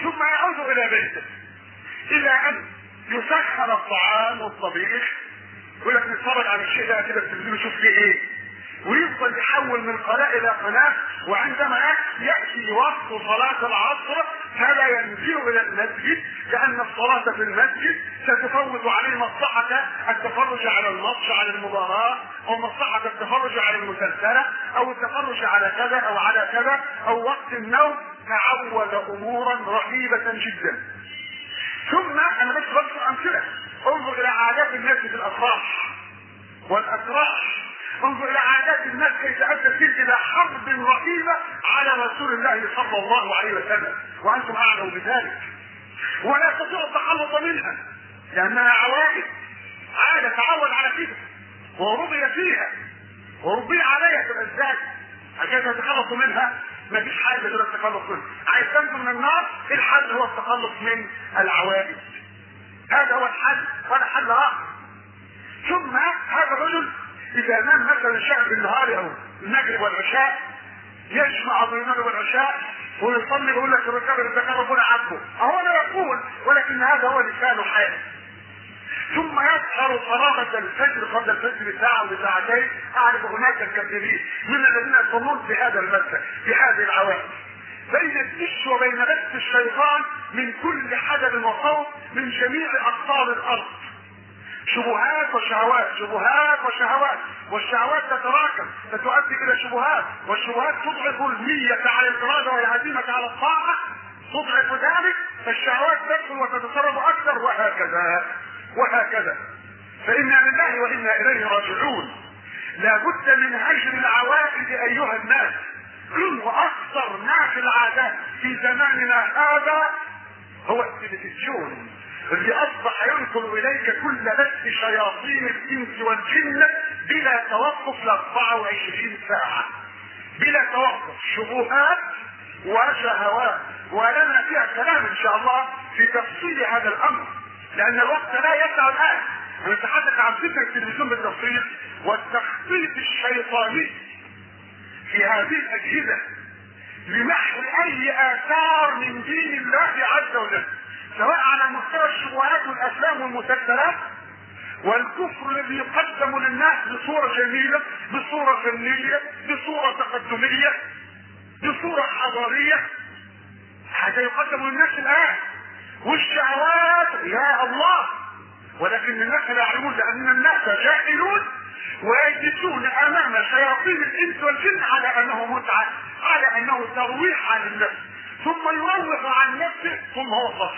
ثم يعود الى بيته الى ان يسخن الطعام والطبيخ، يقول لك نتفرج على الشيء ده كده التلفزيون نشوف فيه ايه، ويفضل يحول من قناه الى قناه. وعندما ياتي وقت صلاه العصر فلا ينزل الى المسجد، لان الصلاه في المسجد ستفوت عليه مصلحه التفرج على الماتش، على المباراه، او مصلحه التفرج على المسلسله، او التفرج على كذا او على كذا، او وقت النوم. تعود امورا رهيبه جدا. ثم انا بس بذكر امثله. انظر الى عادات الناس في الافراح والافراح، انظر الى عادات الناس كيف ادت الى حرب رهيبه على رسول الله صلى الله عليه وسلم، وانتم اعلموا بذلك، ولا تستطيع التخلص منها لانها عوائد، عاده تعود على كده وربي فيها وربي عليها في الازواج. عشان تتخلص منها مفيش حاجه غير التخلص منها. عايز تنجو من النار، الحل هو التخلص من العوائد. هذا هو الحل ولا حل اخر. ثم هذا الرجل اذا نام مثلا شهر بالنهار او المغرب والعشاء، يجمع بين المغرب والعشاء ويصلي ويقول لك الركاب اللي ربنا عبده. اهو انا يقول، ولكن هذا هو لسان حاله. ثم يسهر صلاة الفجر قبل الفجر بساعة وساعتين. اعرف هناك الكثيرين من الذين يصلون في هذا المسجد في هذه العوائد، بين الدش وبين بث الشيطان من كل حدب وصوت من جميع اقطار الارض. شبهات وشهوات، شبهات وشهوات، والشهوات تتراكم فتؤدي الى شبهات، والشبهات تضعف النية على الاراده والعزيمة على الطاعة، تضعف ذلك فالشهوات تدخل وتتصرف اكثر، وهكذا وهكذا. فإنا لله وإنا إليه راجعون. لا بد من هجر العوائد أيها الناس. وأكثر ما في العادات في زماننا هذا هو التلفزيون اللي أصبح ينقل إليك كل بث شياطين الإنس والجن بلا توقف ل 24 ساعة بلا توقف، شبهات وشهوات. ولنا فيها كلام إن شاء الله في تفصيل هذا الأمر، لأن الوقت لا يسع الآن. نتحدث عن فكرة التلفزيون بالتفصيل والتخطيط الشيطاني في هذه الأجهزة لمحو أي آثار من دين الله عز وجل، سواء على مستوى الشبهات والأفلام والمسلسلات والكفر الذي يقدم للناس بصورة جميلة، بصورة فنية، بصورة تقدمية، بصورة حضارية. هذا يقدم للناس الآن. والشهوات يا الله، ولكن الناس لا يعلمون، لأن الناس جاهلون ويجلسون أمام شياطين الإنس والجن على أنه متعة، على أنه ترويح عن النفس، ثم يروح عن نفسه ثم هو صفر،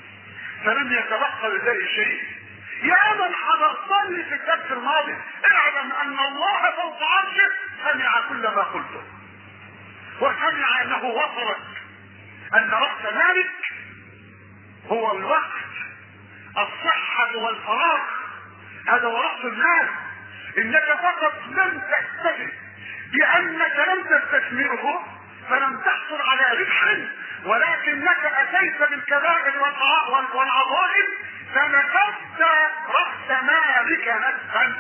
فلم يتبقى لله شيء. يا من حضرتني في الدرس الماضي، اعلم أن الله فوق عرشه سمع كل ما قلته، وسمع أنه وصلك أن رأس مالك هو الوقت، الصحة والفراغ، هذا هو رأس المال. انك فقط لم تكتفي بانك لم تستثمره فلم تحصل على ربح، ولكنك اتيت بالكبائر والعظائم فنكبت رأس مالك نكبا،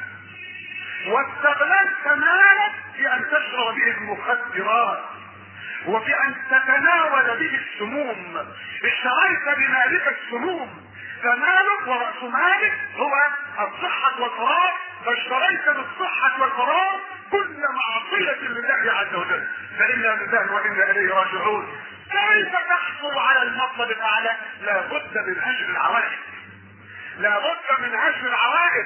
واستغللت مالك في ان تشرب به المخدرات وفي ان تتناول به السموم. اشتريت بمالك السموم، فمالك ورأس مالك هو الصحة والفراغ، فاشتريت بالصحة والفراغ كل معصية لله عز وجل. فإنا لله وإنا إليه راجعون. كيف تحصل على المطلب الأعلى؟ لا بد من هجر العوائد، لا بد من هجر العوائد.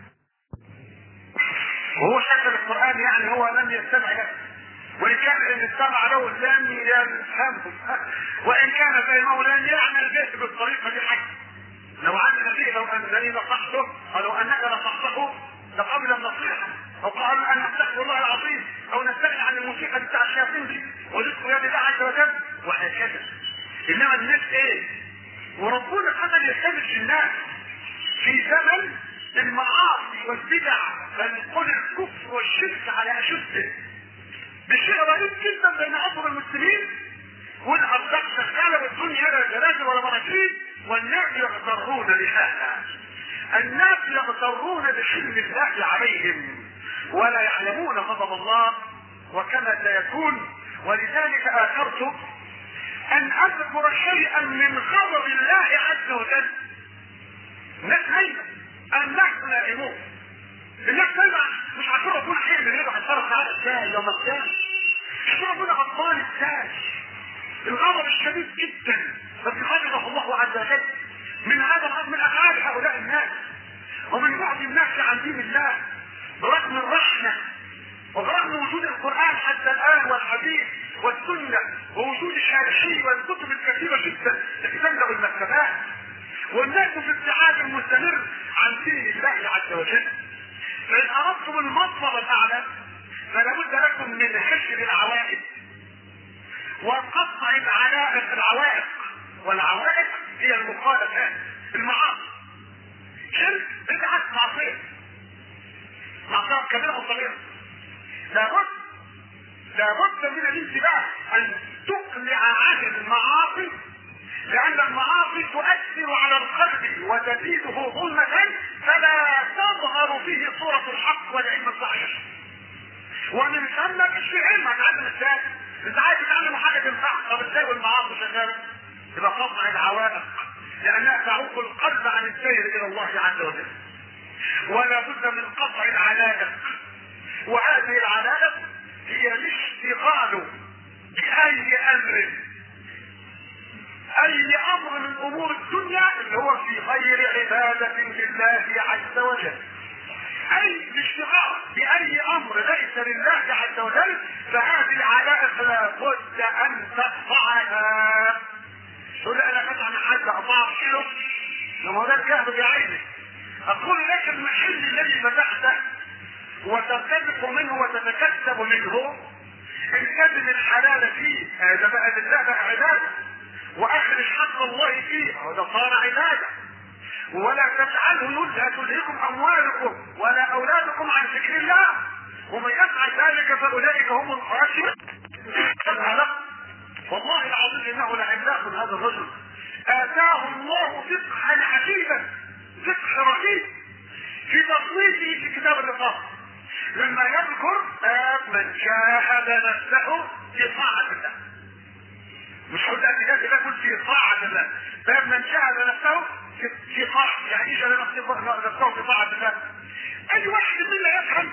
وهو شكل القرآن يعني هو لم يستمع له، وإن كان إن استمع له لم يفهمه، وإن كان فهمه لم يعمل به بالطريقة دي حتى. لو عمل به، لو انني نصحته او لو انك نصحته لقبل النصيحه، او قال ان نستغفر الله العظيم، او نستغني عن الموسيقى بتاع الشياطين دي وذكر يد الله عز وجل وهكذا. انما الناس ايه؟ وربنا حتى يستدرج الناس في زمن المعاصي والبدع، بل يكون الكفر والشرك على اشده بشيء رهيب جدا بين اصل المسلمين، والارزاق شغاله والدنيا لا زلازل ولا براكين، والناس يغترون بهذا. الناس يغترون بحلم الله عليهم ولا يعلمون غضب الله وكما سيكون. ولذلك اخرت ان اذكر شيئا من غضب الله عز وجل. الناس نايمه، الناس نائمون، الناس نايمه مش عشان ربنا خير اللي يبقى هيتصرف على ازاي يوم القيامه، عشان ربنا غضبان ازاي. الغضب الشديد جدا الذي غضبه الله عز وجل من هذا الغضب، من افعال هؤلاء الناس ومن بعض الناس عن دين الله، برغم الرحمه وبرغم وجود القران حتى الان والحديث والسنه ووجود الشارحين والكتب الكثيره جدا التي تملا المكتبات، والناس في ابتعاد مستمر عن دين الله عز وجل. فان اردتم المطلب الاعلى فلا بد لكم من حشر العوائد وقطع العوائق، والعوائق هي المخالفات، المعاصي، شرك، بدعه، معصيه كبيره وصغيره. لابد من الانتباه ان تقلع عن المعاصي، لان المعاصي تؤثر على القلب وتزيده ظلمة فلا تظهر فيه صورة الحق والعلم الصحيح. ومن ثم العلم هتعلم ازاي؟ انت عايز تتعلم حاجة تنفعك، طب ازاي والمعاصي شغالة؟ يبقى قطع العوائق، لانها تعوق القلب عن السير الى الله عز وجل. ولا بد من قطع العلائق، وهذه العلائق هي الاشتغال بأي امر من امور الدنيا اللي هو في غير عبادة لله عز وجل. اي الاشتغال باي امر ليس لله عز وجل، فهذه العلائق لابد ان تقطعها. تقول انا فتح عن حد 4 كيلو لما ده الجهد بعينه، اقول لك المحل الذي فتحته وترتزق منه وتتكسب منه التزم الحلال فيه، هذا بقى لله بقى عباده، واخرج حق الله فيه هذا صار عباده. ولا تجعله لا تلهكم اموالكم ولا اولادكم عن ذكر الله، ومن يفعل ذلك فاولئك هم الخاسرون. والله العظيم انه لعملاق هذا الرجل، اتاه الله فقها عجيبا، فقه رهيب في تصنيفه في كتاب الرقاق، لما يذكر من جاهد نفسه في طاعة الله. مش قلت ان ده يكون في طاعة الله، باب من جاهد نفسه في طاعة، يعني ايش انا نفسه في طاعة الله. اي واحد منا يفهم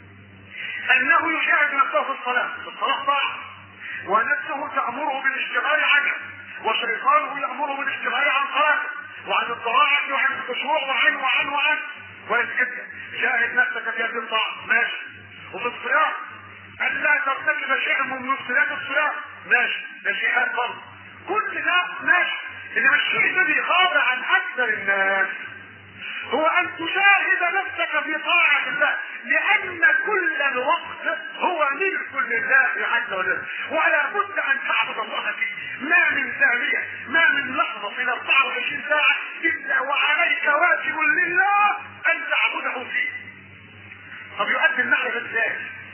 انه يجاهد نفسه في الصلاة، طاعة، ونفسه تأمره بالاشتغال عنه، وشيطانه يأمره بالاشتغال عن صلاته وعن الطاعة وعن الخشوع وعن ويسكت. جاهد نفسك في هذه الطاعة، ماشي. وفي الصيام الا ترتكب شيئا من مفسدات الصيام، ماشي، ده شيء برضه، كل ده ماشي. انما الشيء الذي غاب عن اكثر الناس هو ان تجاهد نفسك في طاعة الله، لان كل الوقت هو ملك لله عز وجل، ولا بد ان تعبد الله فيه. ما من ثانية، ما من لحظة في 24 ساعة الا وعليك واجب لله ان تعبده فيه. طب يؤدي المعنى ازاي؟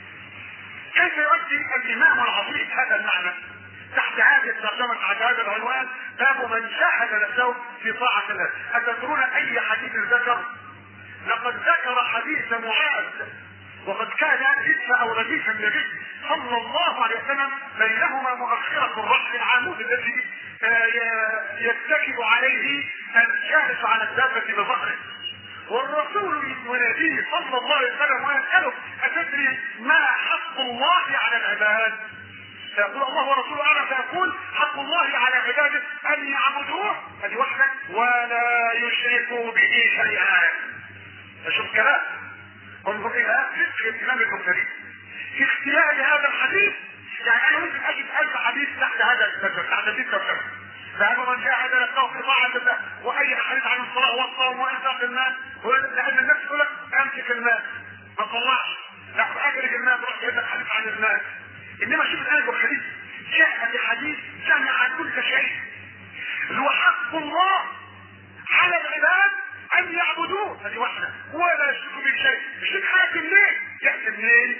كيف يؤدي الامام العظيم هذا المعنى تحت هذه الترجمة، تحت هذا العنوان، باب من جاهد نفسه في طاعة الله؟ أتذكرون أي حديث ذكر؟ لقد ذكر حديث معاذ، وقد كان جثة أو رديف النبي صلى الله عليه وسلم بينهما مؤخرة الرأس، العمود الذي يتكئ عليه الجالس على الدابة بظهره، والرسول يناديه صلى الله عليه وسلم ويسأله أتدري ما حق الله على العباد؟ فيقول الله ورسوله اعلم، فيقول حق الله على عباده ان يعبدوه هذه وحده ولا يشركوا به شيئا. اشوف كلام، انظر الى فقه الامام البخاري في اختيار هذا الحديث. يعني انا ممكن اجد 1000 حديث تحت هذا الترجمه، تحت هذه الترجمه، فهذا من جاهد نفسه في طاعة الله، واي حديث عن الصلاه والصوم وانفاق المال، لان النفس تقول لك امسك المال ما طلعش، لا اخرج المال، تروح تجيب لك حديث عن المال. انما شوف الآن البخاري جاء بحديث جمع كل شيء، اللي هو حق الله على العباد ان يعبدوه هذه وحده ولا يشركوا به شيء. الشرك حاكم ليه؟ يأتي منين؟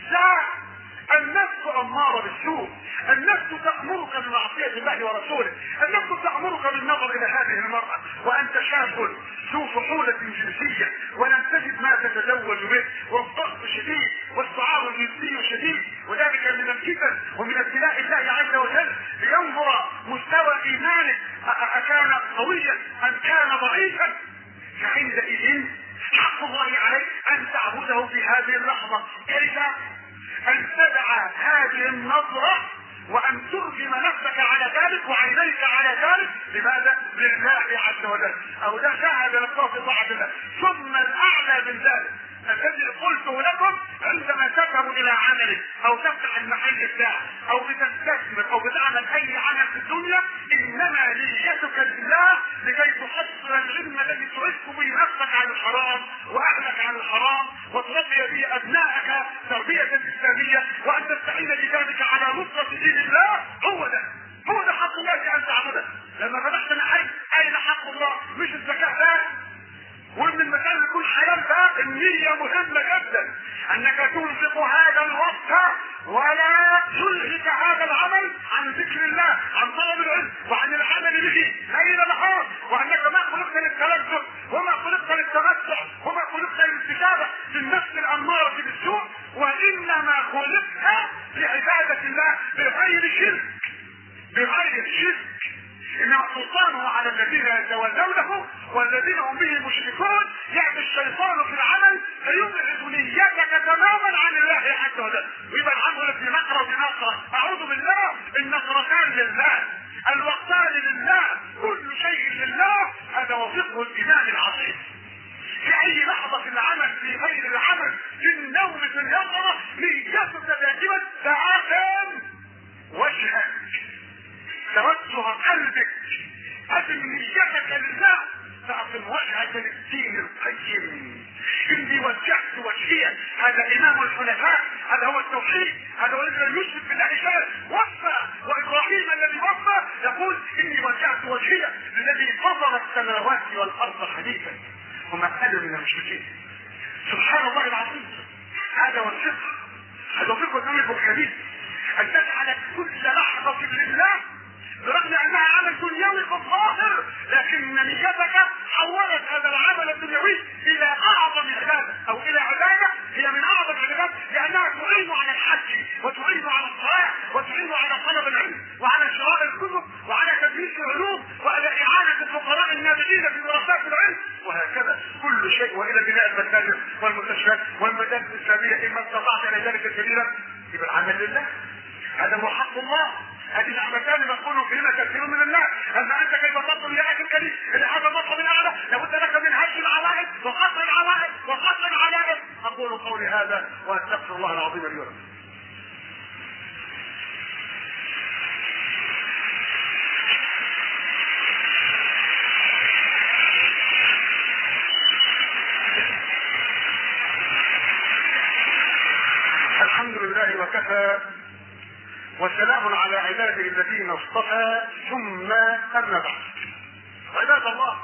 النفس اماره بالسوء، النفس تأمرك بمعصية الله ورسوله، النفس تأمرك بالنظر الى هذه المرأة وانت شاب ذو فحولة جنسية ولم تجد ما تتزوج به، والضغط شديد والسعار الجنسي شديد، وذلك من الفتن ومن ابتلاء الله عز وجل. لينظر مستوى ايمانك اكان قويا ام كان ضعيفا. فعندئذ حق الله عليك ان تعبده في هذه اللحظه. كيف؟ ان تدع هذه النظره وان ترجم نفسك على ذلك وعينيك على ذلك. لماذا؟ لله عز وجل. او ده شاهد نفسه في طاعه الله. ثم الاعلى من ذلك الذي قلته لكم، عندما تذهب الى عملك او تفتح المحل بتاعك او بتستثمر او بتعمل اي عمل في الدنيا، انما نيتك لله لكي تحصل العلم الذي تعف به نفسك عن الحرام واهلك عن الحرام وتربي به ابنائك تربيه اسلاميه وان تستعين بذلك على نصره دين الله. هو ده حق الله ان تعبده. لما فتحت محل اين حق الله؟ مش الزكاه بس، ومن المكان يكون حلال بقى. النية مهمة جدا، انك تنفق هذا الوقت ولا يلهك هذا العمل عن ذكر الله، عن طلب العلم وعن العمل به ليل نهار، وانك ما خلقت للتلذذ وما خلقت للتمتع وما خلقت للاستجابة للنفس الامارة بالسوء، وانما خلقت لعبادة الله بغير شرك. انما سلطانه على الذين يتولونه والذين هم به مشركون. يأتي الشيطان في العمل فيبعد نيتك تماما عن الله عز وجل، ويبقى العمل في نقرة بنقرة. اعوذ بالله، النقرتان لله، الوقتان لله، كل شيء لله. هذا وفقه الايمان العظيم. في اي لحظة في العمل، في غير العمل، في النوم، في اليقظة، نيتك دائما تعاقم وجهك، توجه قلبك، أدم نيتك لله، فأقم وجهك للدين القيم. إني وجهت وجهي، هذا إمام الحنفاء، هذا هو التوحيد، هذا هو الذي لم يشرك بالله شيئا. وفى، وإبراهيم الذي وفى يقول إني وجهت وجهي الذي فطر السماوات والأرض حديثا وما أنا من المشركين. سبحان الله العظيم. هذا هو الفقه، هذا هو فقه الإمام البخاري، أن تجعل كل لحظة لله برغم انها عمل دنيوي في الظاهر، لكن نيتك حولت هذا العمل الدنيوي الى اعظم عباده او الى عباده هي من اعظم العبادات، لانها تعين على الحج وتعين على الصلاه وتعين على طلب العلم وعلى شراء الكتب وعلى تدريس العلوم وعلى اعانه الفقراء النابغين في دراسات العلم وهكذا كل شيء، والى بناء المساجد والمستشفيات والمدارس الاسلاميه ان استطعت الى ذلك سبيلا. يبقى العمل لله، هذا هو حق الله. هذه العمتان مقول فيهما كثير من الناس. اما انت كيف تطلب يا اخي الكريم الى هذا المطلب الاعلى؟ لابد لك من هدم العوائد وقطع العوائد وقطع العلائق. اقول قولي هذا واستغفر الله العظيم لي ولكم. الحمد لله وكفى، وسلام على عباده الذين اصطفى، ثم اما بعد. عباد الله،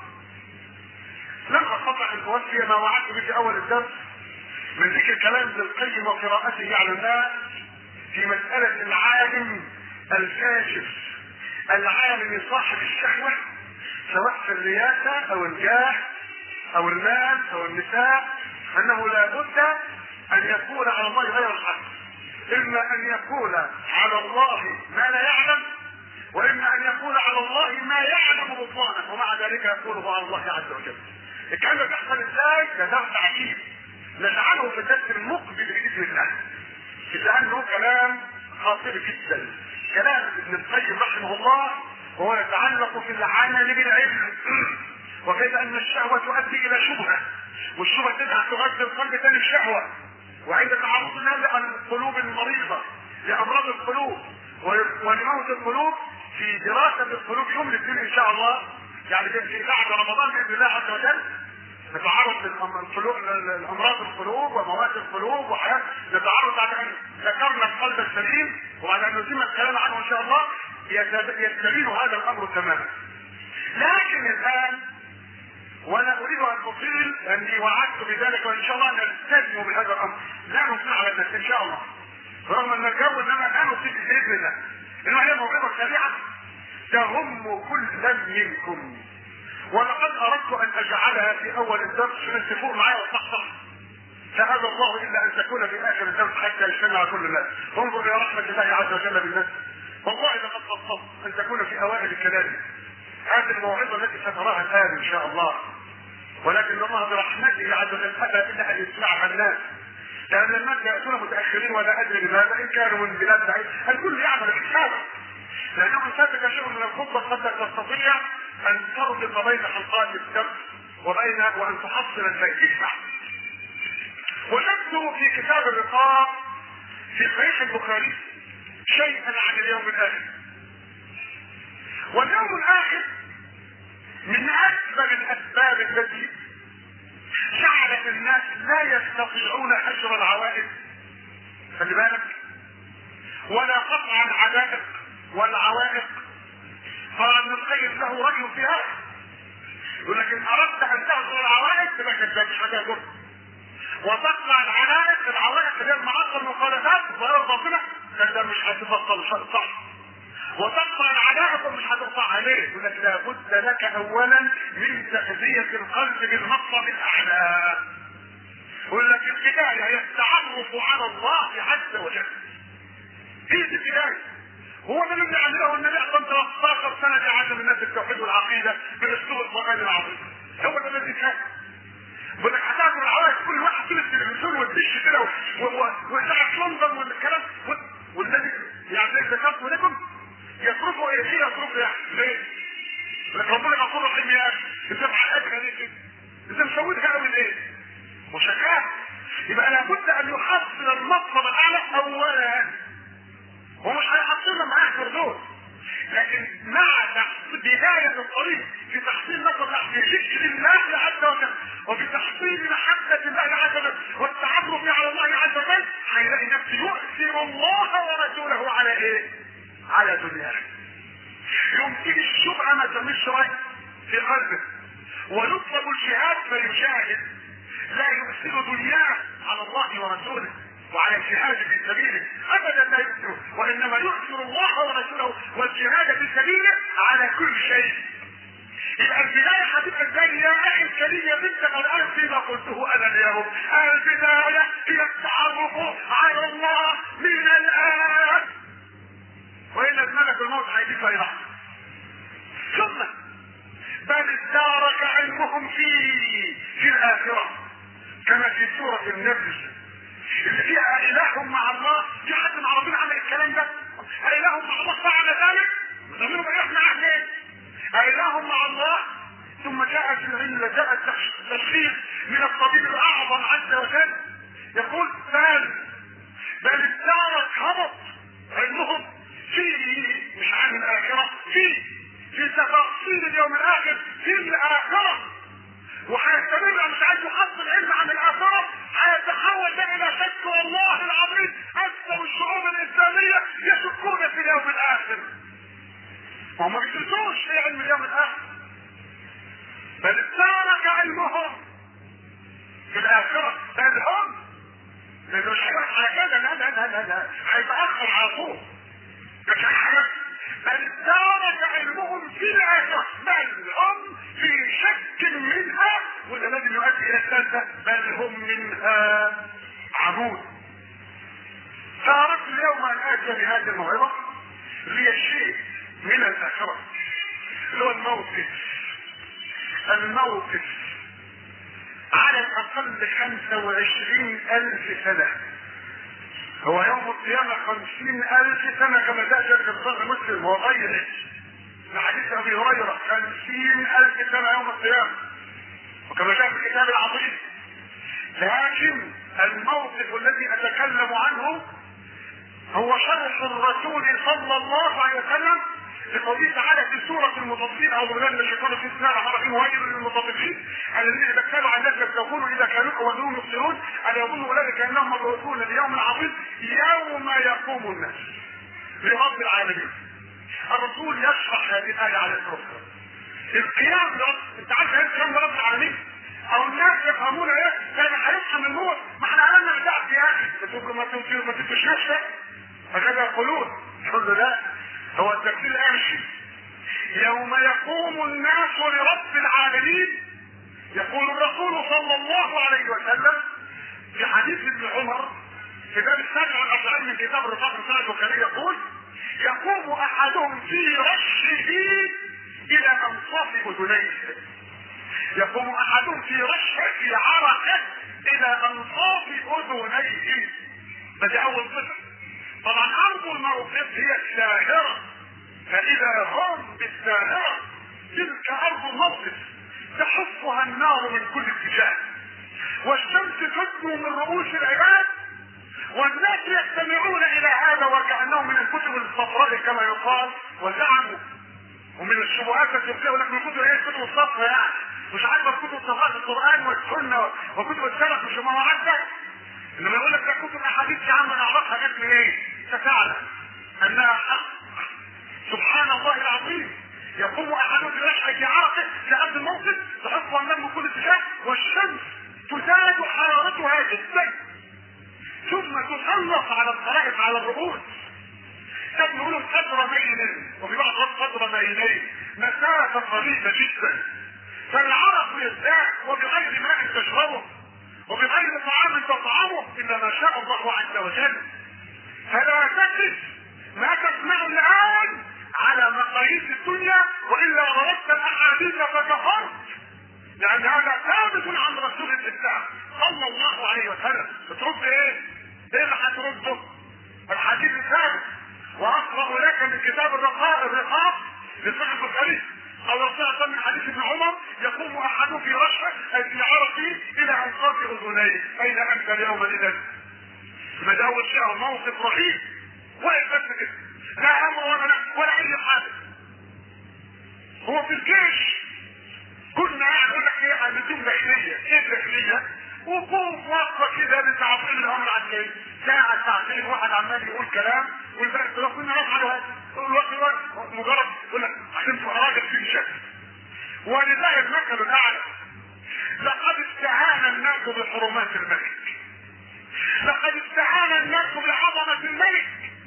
لم استطع ان اوفي ما وعدت به في اول الدرس من ذكر كلام ابن القيم وقراءته على الناس في مساله العالم الكاشف، العالم صاحب الشهوه، سواء في الرياسه او الجاه او المال او النساء، انه لا بد ان يكون على الله غير الحق. اما ان يكون على الله ما لا يعلم، واما ان يكون على الله ما يعلم بطلانه، ومع ذلك يقوله على الله عز وجل. الكلام ده بيحصل ازاي؟ ده درس عجيب نجعله في الدرس المقبل باذن الله، لانه كلام خطير جدا، كلام ابن القيم رحمه الله، وهو يتعلق في العمل بالعلم، وكيف ان الشهوه تؤدي الى شبهه، والشبهه تغذي القلب ثاني الشهوه، وعند تعرض الناس القلوب المريضه لامراض القلوب ولموت القلوب، في دراسه القلوب يوم الاثنين ان شاء الله، يعني في بعد رمضان باذن الله عز وجل، نتعرض لامراض القلوب وموات القلوب وحياه، نتعرض على ان ذكرنا القلب السليم، وعلى ان نتم الكلام عنه ان شاء الله يستبين هذا الامر تماما. لكن الان وانا اريد ان اطيل لاني وعدت بذلك، وان شاء الله نلتزم بهذا الامر، لا نطيل على الناس ان شاء الله، رغم ان الجو انما لا نطيل باذن الله، انما هي موعظه سريعه تهم كل منكم، ولقد اردت ان اجعلها في اول الدرس عشان تفوق معايا وتصحصح، فهذا الله الا ان تكون في اخر الدرس حتى يجتمع كل الناس. انظر الى رحمه الله عز وجل بالناس، والله لقد قصرت. انت كلامي. هذه الموعظة التي ستراها الآن إن شاء الله، ولكن الله برحمته عز وجل أتى إلا أن يسمعها الناس، لأن الناس يأتون متأخرين ولا أدري لماذا، إن كانوا من بلاد بعيد، الكل يعمل حسابه، لأنه فاتك شيء من الخطبة قد لا تستطيع أن تربط بين حلقات السبت وأن تحصل الشيء. اسمع، وجدت في كتاب اللقاء في صحيح البخاري شيئا عن اليوم الآخر. واليوم الآخر من أكبر الأسباب التي جعلت الناس لا يستطيعون حجر العوائد، خلي بالك، ولا قطع العدائق والعوائق. قال ابن القيم له رجل في هذا، يقول لك ان اردت ان تحجر العوائد تبقى كذاب مش هتقدر، وتقطع العوائق اللي هي المعاصي المخالفات وغير ربنا كذاب مش هتبطل صح، وتقطع العدائق ومش هتقطعها ليه؟ يقول لك لابد لك اولا من تغذية القلب بالمطلب الاعلى. يقول لك البداية هي التعرف على الله عز وجل، هي دي البداية. هو ده اللي عمله النبي 13 سنة يعلم الناس التوحيد والعقيدة بالاسلوب القرآني العظيم. هو ده الذي كان. يقول لك هتاكل العوائد كل واحد طول التلفزيون والدش كده وساعة لندن والكلام والذي يعني زي ذكرت لكم يصرفوا ايه؟ يصرفوا يعني ليه؟ لك ربنا غفور رحيم يا اخي، انت محققها ليه كده؟ انت مسودها قوي ليه؟ وشكاها. يبقى لابد ان يحصل المطلب الاعلى اولا، ومش هيحصلنا معاه فردوس، لكن مع بداية الطريق في تحصيل مطلب في ذكر الله عز وجل وفي تحصيل محبة الله عز وجل والتعرف على الله عز وجل، هيلاقي نفسه يؤثر الله ورسوله على ايه؟ على دنياه. يوم تيجي الشبهة ما تمش رأي في قلبه ويطلب الجهاد فيجاهد، لا يؤثر دنياه على الله ورسوله وعلى الجهاد في سبيله ابدا، لا يؤثر، وانما يؤثر الله ورسوله والجهاد في سبيله على كل شيء. يبقى البدايه هتبقى ازاي يا اخي الكريم يا بنت الان فيما قلته انا اليوم؟ البدايه هي التعرف على الله من الان، والا الملك الموت هيجيك اي لحظه. ثم بل ادارك علمهم في الاخره، كما في سوره النمل اللي فيها اله مع الله. في حد من ربنا عمل الكلام ده؟ اله مع الله فعل ذلك؟ نعمله بقى احنا عاملين اله مع الله. ثم جاء جبريل، جاء التشخيص من الطبيب الاعظم عز وجل يقول بل ادارك هبط علمهم فيه، مش عن الاخره، في تفاصيل اليوم الاخر في الاخره، وهيستمر مش عايز يحصل علم عن الاخره، هيتحول ده الى شك. والله العظيم اكثر الشعوب الاسلاميه يشكون في اليوم الاخر، وهم ما بيشوفوش في علم اليوم الاخر. بل ادارك علمهم في الاخره، بل هم مش هيروح على كده، لا هيتاخر على طول، مش هيحرك. بل ادارك علمهم في الاخره، بل هم في شك منها، وده لازم يؤدي الى الثالثه بل هم منها عمود. فاردت اليوم ان اتي بهذه الموعظه لي الشيء من الاخره اللي هو الموقف على الاقل 25,000 سنه. هو يوم القيامة 50,000 سنة كما جاء في الصحيح مسلم وغيره لحديث ابي هريرة، 50,000 سنة يوم القيامة، وكما جاء في الكتاب العظيم. لكن الموقف الذي اتكلم عنه هو شرح الرسول صلى الله عليه وسلم لقوله تعالى في سورة المطففين: أعوذ بالله من الشيطان الرجيم، بسم الله الرحمن الرحيم: ويل للمطففين الذين إذا اكتالوا على الناس يستوفون إذا كانوا وزنهم يخسرون ألا يظن أولئك أنهم مبعوثون ليوم عظيم يوم يقوم الناس لرب العالمين. الرسول يشرح هذه الآية عليه الصلاة والسلام. القيام لرب، أنت عارف إيه القيام لرب العالمين؟ أو الناس يفهمون إيه؟ كان هيصحى من النور، ما إحنا عملنا بدعة يا أخي، ما تنتشرش هكذا يقولون. الحمد لله هو التفسير الامشي. يوم يقوم الناس لرب العالمين، يقول الرسول صلى الله عليه وسلم في حديث ابن عمر في باب 47 من كتاب الرفاق بن سعد البخاري يقول: يقوم احدهم في رشه انصاف اذنيه. يقوم احدهم في رشحه عرقه الى انصاف اذنيه. بدي اول صفه. طبعا ارض الموقف هي الساهره، فاذا هم بالساهره تلك ارض الموقف تحفها النار من كل اتجاه، والشمس تدنو من رؤوس العباد، والناس يستمعون الى هذا وكانهم من الكتب الصفراء كما يقال، وزعموا. ومن الشبهات التي يقول لك من الكتب هي الكتب الصفراء، يعني مش عاجبك كتب صفراء القران والسنه وكتب السلف مش ما عاجبك، انما يقول لك ده كتب احاديث يا عم نعرفها جت من ايه؟ فتعلم انها حق. سبحان الله العظيم. يقوم احدهم برشحه عرقه لارض الموقف تحفها النار من كل اتجاه، والشمس تزاد حرارتها جدا، ثم تسلط على الخلائق على الرؤوس. كان يقولوا قدر ميل، وفي بعض الوقت قدر ميلين، مسافه قريبه جدا. فالعرق يزداد وبغير ماء تشربه وبغير طعام تطعمه الا ما شاء الله عز وجل. فلا تكف ما تسمع الان على مقاييس الدنيا، والا رددت الاحاديث فكفرت، لان هذا ثابت عن رسول الاسلام صلى الله عليه وسلم. بترد ايه؟ ايه اللي هترده؟ الحديث الثابت. واقرا لك من كتاب الرقاق لصحيح البخاري او رسول من حديث ابن عمر، يقوم احدهم في رشحه اي في عرقه الى انصاف اذنيه. اين انت اليوم اذا؟ مداول شيء موقف رهيب، واقف بس كده، لا امر ولا اي حاجه. هو في الجيش كنا يعني يقول لك ايه بدون داخليه، ايه داخليه؟ وقوف واقفه كده لتعطيل الامر عن ساعه ساعتين، واحد عمال يقول كلام والباقي لو كنا نفعل هذا الوقت مجرد يقول لك عشان راجل في شكل. ولله المثل الاعلى. لقد استعان الناس بحرمات الملك، لقد استعان الناس بعظمه الملك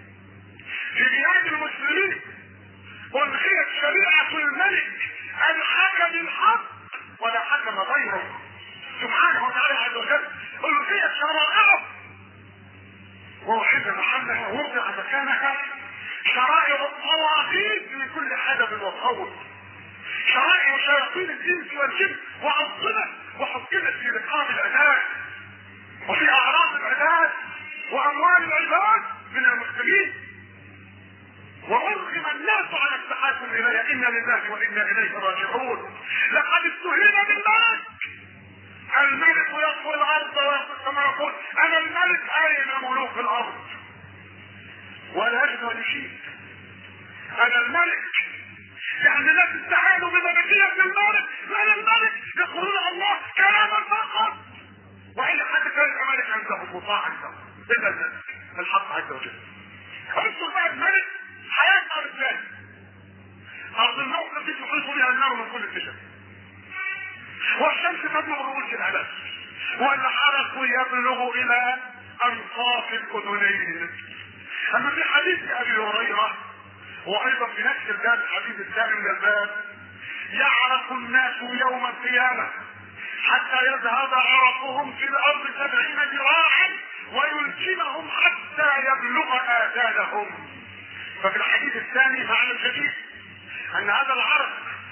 في بلاد المسلمين، والغيت شريعه الملك الحكم الحق ولا حكم غيره سبحانه وتعالى عز وجل. الغيت شرائعه، ووحد محلها ووضع مكانها شرائع الطواغيت من كل حدب وصوت، شرائع شياطين الانس والجن وعظمت وحكمت في رقاب العباد وفي اعراض العباد واموال العباد من المسلمين، وارغم الناس على التحاكم اليها. انا لله وانا اليه راجعون. لقد استهين بالملك. الملك يطوي الارض ويطوي السماء يقول انا الملك، اين ملوك الارض؟ ولا يجد ان يشيك انا الملك. يعني لا تستهانوا بملكيه الملك، لان الملك يقولون الله كلاما فقط، واي حد كان الملك عنده مطاع عنده الا الملك الحق عز وجل. انتم بقى الملك حياه ارض ارض الموقف دي تحيط بها النار من كل اتجاه، والشمس تبلغ رؤوس العباد، والحرق يبلغ الى انصاف الاذنين. اما في حديث ابي هريره وايضا في نفس الباب الحديث الثاني من الباب، يعرق الناس يوم القيامه حتى يذهب عرقهم في الارض 70 ذراعا ويلجمهم حتى يبلغ اذانهم. ففي الحديث الثاني معنى جديد ان هذا العرق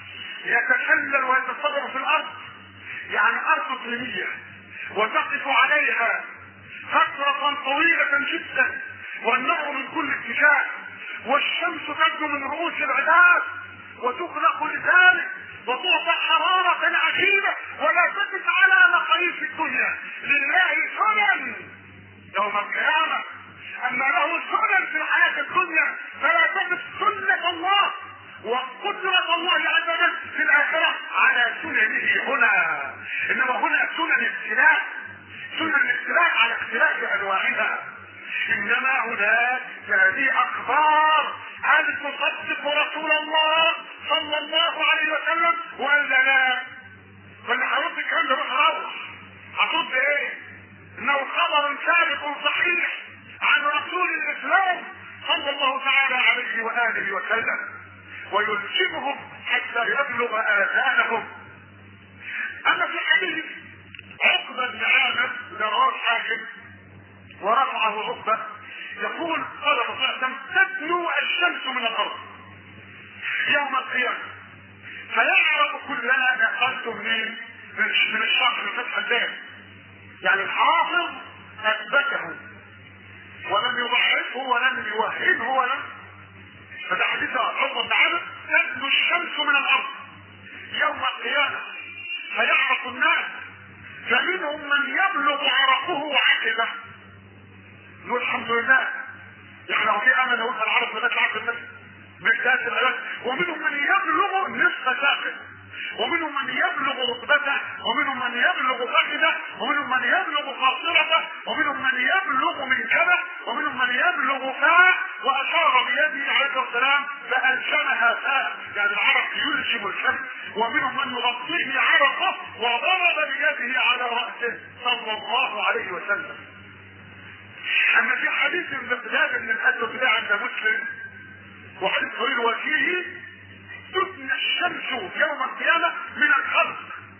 يتشلل ويتصرف في الارض، يعني ارض اقليميه وتقف عليها فتره طويله جدا والنار من كل اتجاه، والشمس تبدو من رؤوس العباد وتخلق لذلك وتعطى حراره عجيبه ولا تقف على مقاييس الدنيا. لله سنن يوم القيامه، اما له سنن في الحياه الدنيا فلا تقف سنه الله وقدرة الله عز وجل في الآخرة على سننه هنا، إنما هنا سنن الابتلاء، سنن الابتلاء على اختلاف أنواعها. إنما هناك هذه أخبار. هل تصدق رسول الله صلى الله عليه وسلم ولا لا؟ ولا هرد الكلام ده بخراوش؟ هترد إيه؟ إنه خبر سابق صحيح عن رسول الإسلام صلى الله تعالى عليه وآله وسلم، ويلجمهم حتى يبلغ آذانهم. أما في حديث عقبة بن عامر رواه الحاكم ورفعه عقبة، يقول قال الرسول صلى الله عليه وسلم تدنو الشمس من الأرض يوم القيامة فيعرف كلنا نقلته منين؟ من الشرح من فتح الباب. يعني الحافظ اثبته ولم يضعفه ولم يوهنه ولم. فده حديث الله تعالى: تدنو الشمس من الارض يوم القيامه فيعرف الناس فمنهم من يبلغ عرقه عقبه. نقول الحمد لله، يعني لو في امل نقول العرق لغايه العقل الناس بإحداث الآيات. ومنهم من يبلغ نصف ساقه، ومنهم من يبلغ ركبته، ومنهم من يبلغ فخذه، ومنهم من يبلغ خاصرته، ومنهم من يبلغ منكبه، ومنهم من يبلغ فاه. واشار بيده عليه الصلاه والسلام فالجمها فاه، يعني العرق يلجم الفم. ومنهم من يغطيه عرقه وضرب بيده على راسه صلى الله عليه وسلم. اما في حديث المقداد بن الاسود عند مسلم وحديث طويل وفيه: تدنى الشمس يوم القيامة من الخلق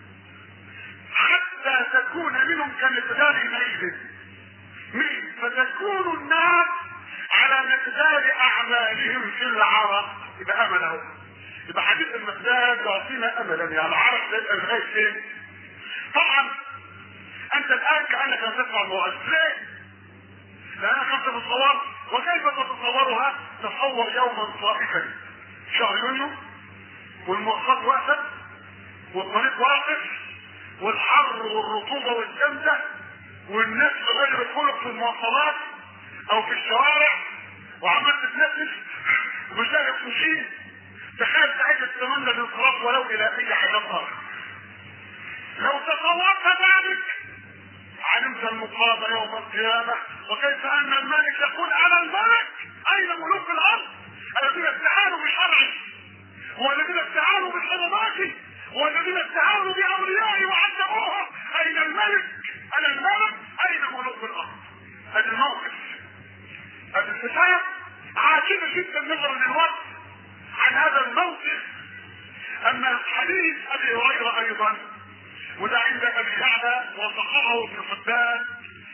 حتى تكون منهم كمقدار الليل، فتكون الناس على مقدار اعمالهم في العرق. يبقى امله، يبقى حديث المقداد يعطينا املا، يعني العرق يبقى لغايه فين؟ طبعا انت الان كانك تسمع المؤثرات لانك انت تتصور. وكيف تتصورها؟ تصور يوما صائفا، شهر يونيو، والمواصلات واقفه والطريق واقف والحر والرطوبه والجمده والناس غير الخلق في المواصلات او في الشوارع وعمال تتنفس ومش لاقي اكسجين. تخيل ساعتها تتمنى الانصراف ولو الى اي حاجه اخرى. لو تصورت ذلك علمت المقابل يوم القيامة. وكيف ان الملك يقول: انا الملك، اين ملوك الارض الذين استعانوا بشرعي والذين استعانوا بحرماتي والذين استعانوا باوليائي وعذبوهم؟ اين الملك؟ انا الملك، اين ملوك الارض؟ هذا الموقف، هذه الفتاة عاجبة جدا نظرا للوقت عن هذا الموقف. اما حديث ابي هريرة ايضا وده عند ابي يعلى وصححه ابن حبان،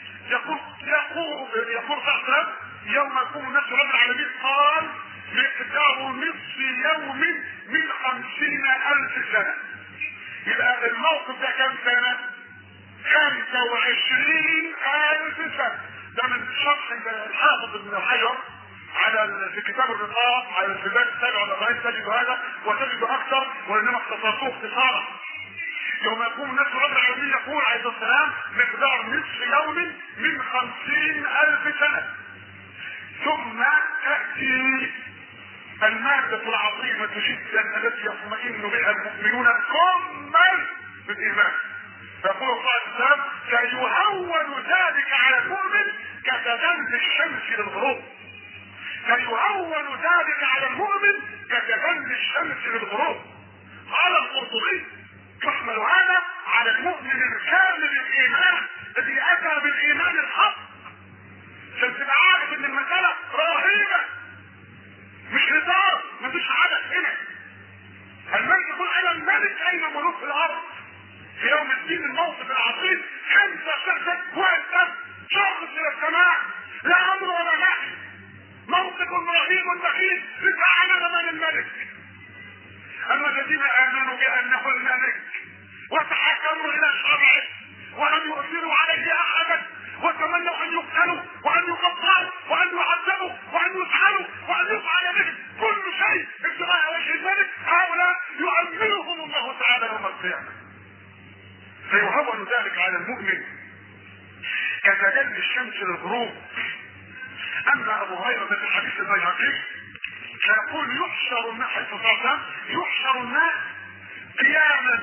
يقول فاحسب يوم يقوم الناس رب العالمين قال: مقدار نصف يوم من 50,000 سنة. يبقى الموقف ده كم سنة؟ 25,000 سنة. ده من شرح الحافظ ابن حجر على في كتاب الرقاق على الباب السابع والأربعين تجد هذا وتجد اكثر، وانما اختصرته اختصارا. يوم يقوم الناس رب العالمين يقول عليه الصلاه والسلام: مقدار نصف يوم من 50,000 سنة. ثم تأتي المادة العظيمة جدا التي يطمئن بها المؤمنون كمل بالإيمان. فيقول الله عليه وسلم: فيهون ذلك على المؤمن كتدني الشمس للغروب. فيهون ذلك على المؤمن كتدني الشمس للغروب. قال القرطبي: يحمل هذا على المؤمن الكامل الايمان الذي اتى بالايمان الحق. عشان تبقى عارف ان المسألة رهيبة مش هزار، مفيش عدد هنا. الملك يقول: انا الملك، اين ملوك الارض؟ في يوم الدين الموقف العظيم 5 واقف شخص الى السماء، لا امر ولا نهي، موقف رهيب بخيل لتعلم من الملك. اما الذين امنوا بانه الملك وتحكموا الى شرعه ولم يؤثروا عليه احدا وتمنوا ان يقتلوا وان يقطعوا وان يعذبوا وان يسحلوا وان يفعل بهم كل شيء ابتغاء وجه الملك، هؤلاء يؤمنهم الله تعالى يوم القيامه. فيهون ذلك على المؤمن كتدني الشمس للغروب. اما ابو هريره في الحديث البيهقي فيقول: يحشر الناس يحشر الناس قياما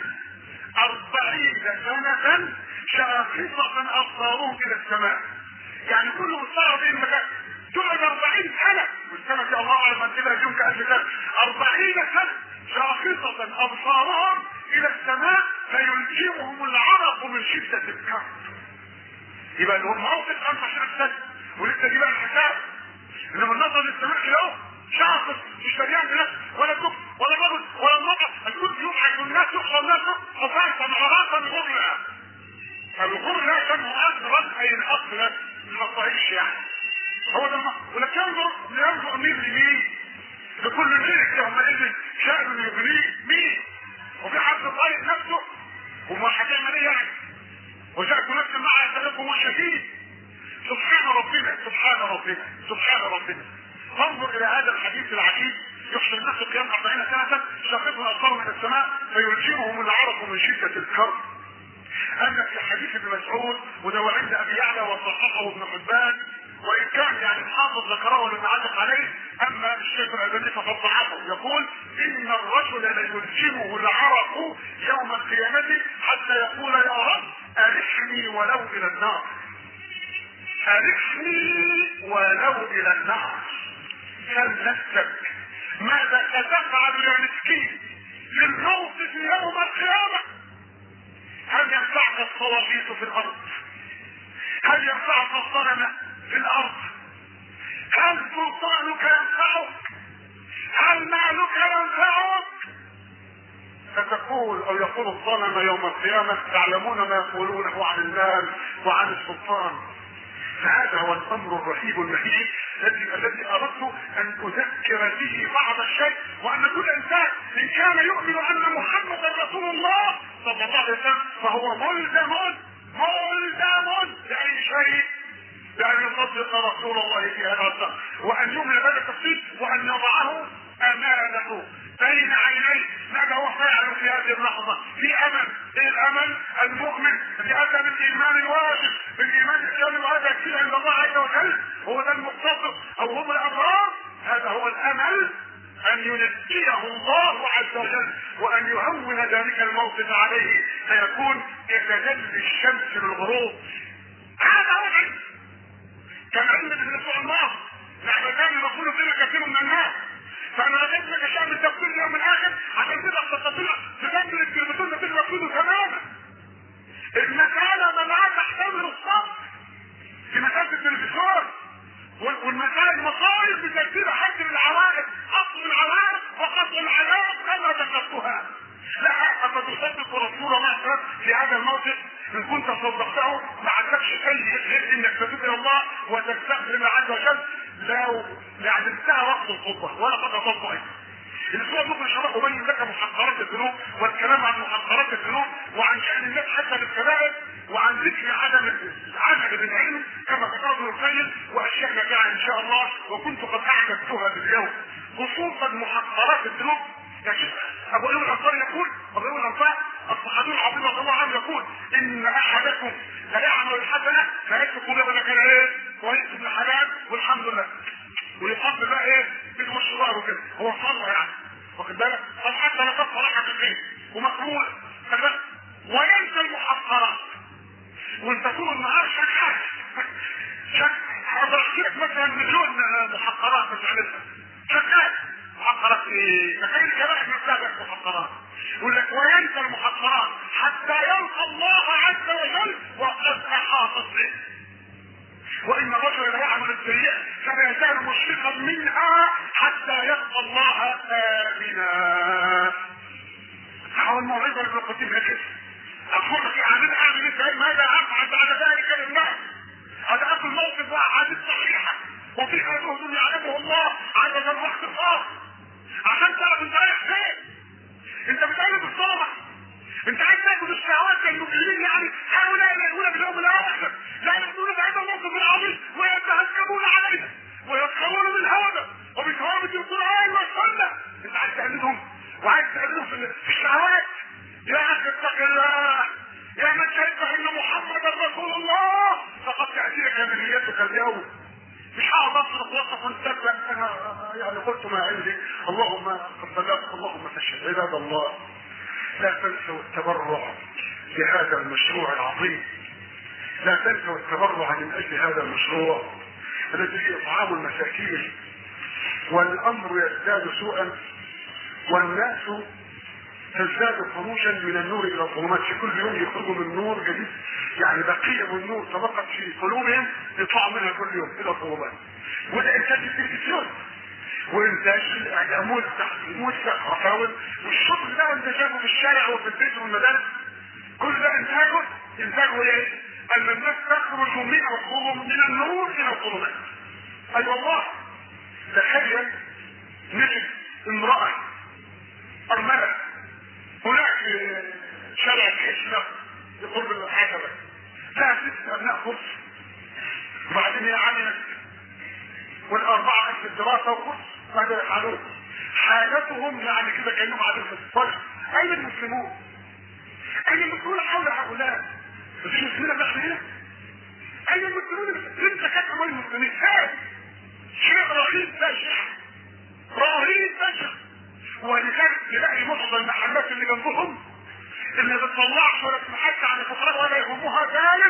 40 سنة شاخصة أبصارهم إلى السماء. يعني كل مصطلح في المكان تقعد 40 سنة، والسنة دي الله أعلم أن تبقى يوم كألف سنة، 40 سنة شاخصة أبصارهم إلى السماء فيلجمهم العرق من شدة الكرب. يبقى اللي هو موقف 25 سنة ولسه دي بقى الحكاية. إنما النظر للسماء كده شاخص مش مليان بنفس ولا كفر ولا رجل ولا امرأة. الكل يوحى الناس يحصى الناس خفافا عراقا غرلا. فالغر لا كان مؤثرا اي الحق لا الخطائش يعني. هو ده ولكن ينظر مين لمين لكل ملك يومئذ شأن يغنيه مين وفي حد طايق نفسه وما هتعمل ايه يعني؟ وجاءت نفس معها يتلقوا الشديد. سبحان ربنا سبحان ربنا سبحان ربنا. فانظر الى هذا الحديث العجيب. يحشر الناس قيام 40 سنة شافتهم الأبصار من السماء فيلجمهم العرق من شدة الكرب. أما في حديث ابن مسعود وده عند أبي يعلى وصححه ابن حبان وإن كان يعني الحافظ ذكره ولم يعلق عليه، أما الشيخ الألباني فقد ضعفه يقول إن الرجل ليلجمه العرق يوم القيامة حتى يقول يا رب أرحني ولو إلى النار، أرحني ولو إلى النار. فلنفسك ماذا ستفعل يا مسكين في الموقف يوم القيامة؟ هل ينفعك الصواريخ في الأرض؟ هل ينفعك الظلمة في الأرض؟ هل سلطانك ينفعك؟ هل مالك ينفعك؟ فتقول او يقول الظلمة يوم القيامة تعلمون ما يقولونه عن المال وعن السلطان. فهذا هو الامر الرهيب المهيب الذي اردت ان اذكر به بعض الشيء، وان كل انسان ان كان يؤمن ان محمدا رسول الله صلى الله عليه وسلم فهو ملزم باي شيء بان يصدق رسول الله في هذا الامر، وان يؤمن بهذا التفصيل، وان يضعه امانه بين عينيه. ماذا هو فاعل في هذه اللحظه؟ في امل. ايه الامل؟ المؤمن بهذا بالايمان الواجب، بالايمان الكامل، وهذا يكفي عند الله عز وجل. هو ده المقتصد او هم الابرار. هذا هو الامل، ان ينجيه الله عز وجل وان يهون ذلك الموقف عليه فيكون كتجلي الشمس للغروب. هذا هو العلم. كان علم ابن الله نحن كان نقول فينا كثير من الناس. فانا لقيت لك شأن التفصيل اليوم الاخر عشان تقدر تستطيع تدمر الكلمتين التي تنفذوا تماما. المسألة منعها تحتمل الصبر في مسألة التلفزيون والمسائل المصائب بترتيب حد العوائد، اصل العوائد وقصد العذاب كما ذكرتها. لا اما تصدق رسول الله في هذا الموقف ان كنت صدقته ما عندكش شيء غير انك تتوب الى الله وتستغفر الله عز وجل. لو يعني انتهى وقت الخطبه ولا قد اطلت ايضا. الاسبوع المقبل ان شاء الله ابين لك محقرات الذنوب والكلام عن محقرات الذنوب وعن شان الناس حتى بالكبائر وعن ذكر عدم العلم كما ذكر ابن القيم واشياء نافعه ان شاء الله، وكنت قد احدثتها باليوم خصوصا محقرات الذنوب. يعني ابو ايوب الانصاري يقول، ابو ايوب الانصاري الصحابي العظيم رضي الله عنه يقول ان احدكم لا يعمل الحسنه فيترك له كان ايه كويس ابن حلال والحمد لله ويقضي بقى ايه بالمشروع وكده. هو صلى يعني واخد بالك؟ طب حتى لا تصل راحه في البيت ومقبول وينسى المحقرات وانت طول النهار شغال هبحكي لك مثلا مليون محقرات مش عارفها شغال. محقرات ايه؟ تخيل كلام نفسك محقرات. يقول لك وينسى المحقرات حتى يلقى الله عز وجل وقد احاط به. وان الرجل لا يعمل السيئه فلا يزال مشفقا منها حتى يلقى الله امنا. حاول موعظه ابن القيم هكذا. اقول لك اعمل ازاي؟ ماذا افعل بعد ذلك لله؟ هذا اكل موقف واحاديث صحيحه وفيها جهد يعلمه الله عدد الوقت الخاص عشان تعرف انت رايح فين. انت بتقلب الصومعه، انت عايز تاكل الشهوات كالمجرمين. يعني هؤلاء لا يؤمنون باليوم الاخر، لا يؤمنون بهذا الموقف العظيم ويتهكمون عليه ويسخرون من هذا وبثوابت القران والسنه. انت عايز تقلدهم وعايز تقلدهم في الشهوات. يا اخي اتق الله، يا من شهدت ان محمدا رسول الله فقد تاتيك نبيتك اليوم. مش هقعد اصرف وصف ونسبح انا يعني قلت ما عندي اللهم قد بلغت اللهم فاشهد. عباد الله لا تنسوا التبرع بهذا المشروع العظيم، لا تنسوا التبرع من اجل هذا المشروع الذي فيه اطعام المساكين. والامر يزداد سوءا والناس تزداد خروجا من النور الى الظلمات. في كل يوم يخرجوا من نور جديد، يعني بقيه من النور تبقت في قلوبهم يطلعوا منها كل يوم الى الظلمات. وده انتاج التلفزيون وانتاج الاعلام والرسائل والشغل ده انتاجه في الشارع وفي البيت والمدارس. كل ده انتاجه ايه؟ ان الناس تخرج من النور الى الظلمات. اي والله تخيل نجد امراه ارمله هناك صلاتهم يعني كده كانهم قاعدين في الصلاه. اين المسلمون؟ اين المسلمون حول هؤلاء؟ مفيش مسلمين الا احنا هنا؟ اين المسلمون؟ انت كاتب المسلمين فين؟ شيء رهيب بشع، رهيب بشع. ولذلك تلاقي معظم المحلات اللي جنبهم اللي ما بتطلعش ولا تتحدث عن الفقراء ولا يهمها ذلك،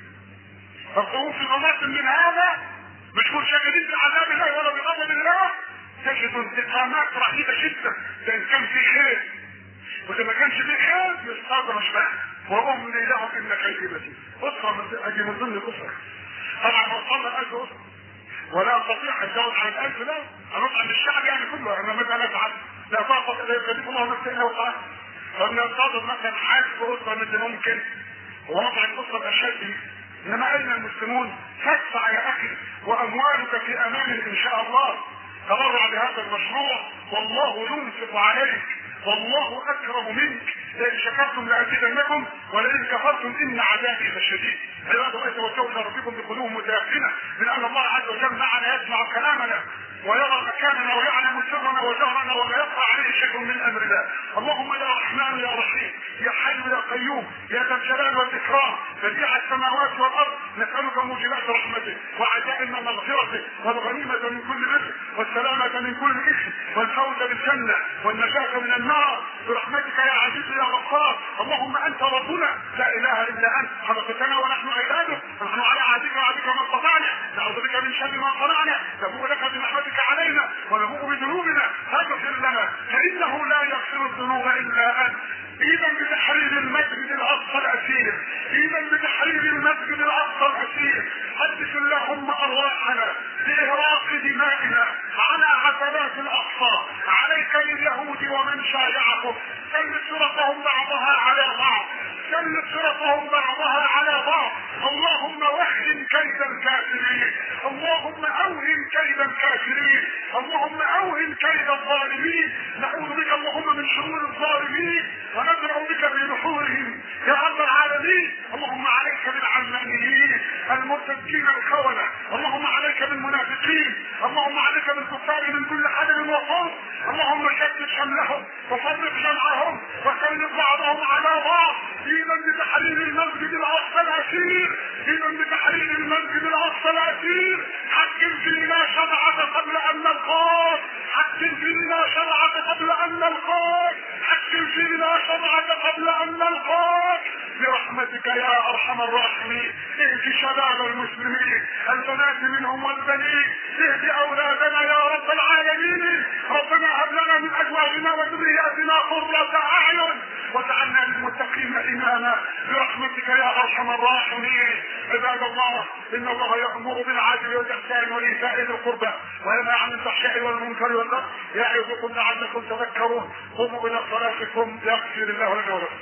فالخروج في مناطق من هذا مش منشغلين بعذاب الله ولا بغضب الله، تجد انتقامات رهيبه جدا. ده ان كان في خير، واذا ما كانش في خير يستدرج بقى واملي لهم ان كيدي متين. اسره اجي من ضمن الاسر، طبعا وصلنا 1000 اسره ولا استطيع ان ازود على 1000. لا هنطعم الشعب يعني كله. انا مثلا افعل لا طاقه الا يكلف الله نفسا الا وسعها. فبننتظر مثلا حاسب اسره من اللي ممكن ووضع الاسره الاشد. انما اين المسلمون؟ فادفع يا اخي واموالك في امان ان شاء الله. تبرع بهذا المشروع والله ينفق عليك والله اكرم منك. لئن شكرتم لازيدنكم ولئن كفرتم ان عذابي لشديد. عباد الله توكلوا ربكم بقلوب متيقنه من ان الله عز وجل معنا يسمع كلامنا ويرى مكاننا ويعلم سرنا وجهرنا ولا يخفى عليه شيء من امر الله. اللهم يا رحمن يا رحيم يا حي يا قيوم يا ذا الجلال والاكرام بديع السماوات والارض، نسالك موجبات رحمتك وعزائم مغفرتك والغنيمه من كل اثم والسلامه من كل اثم والفوز بالجنه والنجاه من النار برحمتك يا عزيز يا غفار. اللهم انت ربنا لا اله الا انت، خلقتنا ونحن عبادك ونحن على عهدك وعهدك ما استطعنا، نعوذ بك من شر ما صنعنا، نبوء لك بنعمتك علينا ونبوء بذنوبنا فاغفر لنا فانه لا يغفر الذنوب الا انت. اذا بتحرير المسجد الاقصى الاسير، اذا بتحرير المسجد الاقصى الاسير، قدس اللهم ارواحنا باهراق دمائنا على عتبات الاقصى. عليك لليهود ومن شايعهم، سلط شرطهم بعضها على بعض، سلط شرطهم بعضها على بعض. اللهم وهن كيد الكافرين، اللهم اوهن كيد الكافرين، اللهم اوهن كيد الظالمين. نعوذ بك اللهم من شرور الظالمين وندعو بك بنحورهم يا رب العالمين. اللهم عليك بالعلمانيين المرتدين الخونة، اللهم عليك بالمنافقين، اللهم عليك بالكفار من كل حدب وخوف. اللهم شتت شملهم وفرق جمعهم وسلط بعضهم على بعض. اذا بتحرير المسجد الاقصى الاسير، اذا بتحرير المسجد الاقصى الاسير، حكم فينا شرعك قبل ان نلقاك، حكم فينا شرعك قبل ان نلقاك، حكم فينا شرعك قبل ان نلقاك برحمتك يا ارحم الراحمين. اهد شباب المسلمين البنات منهم والبنين، اهد اولادنا يا رب العالمين. ربنا هب لنا من ازواجنا وذرياتنا قرة اعين واجعلنا للمتقين اماما برحمتك يا ارحم الراحمين. عباد الله ان الله يأمر بالعدل والاحسان وايتاء ذي القربى وينهى عن الفحشاء والمنكر والبغي يعظكم لعلكم تذكرون. قوموا الى صلاتكم يغفر الله لنا ولكم.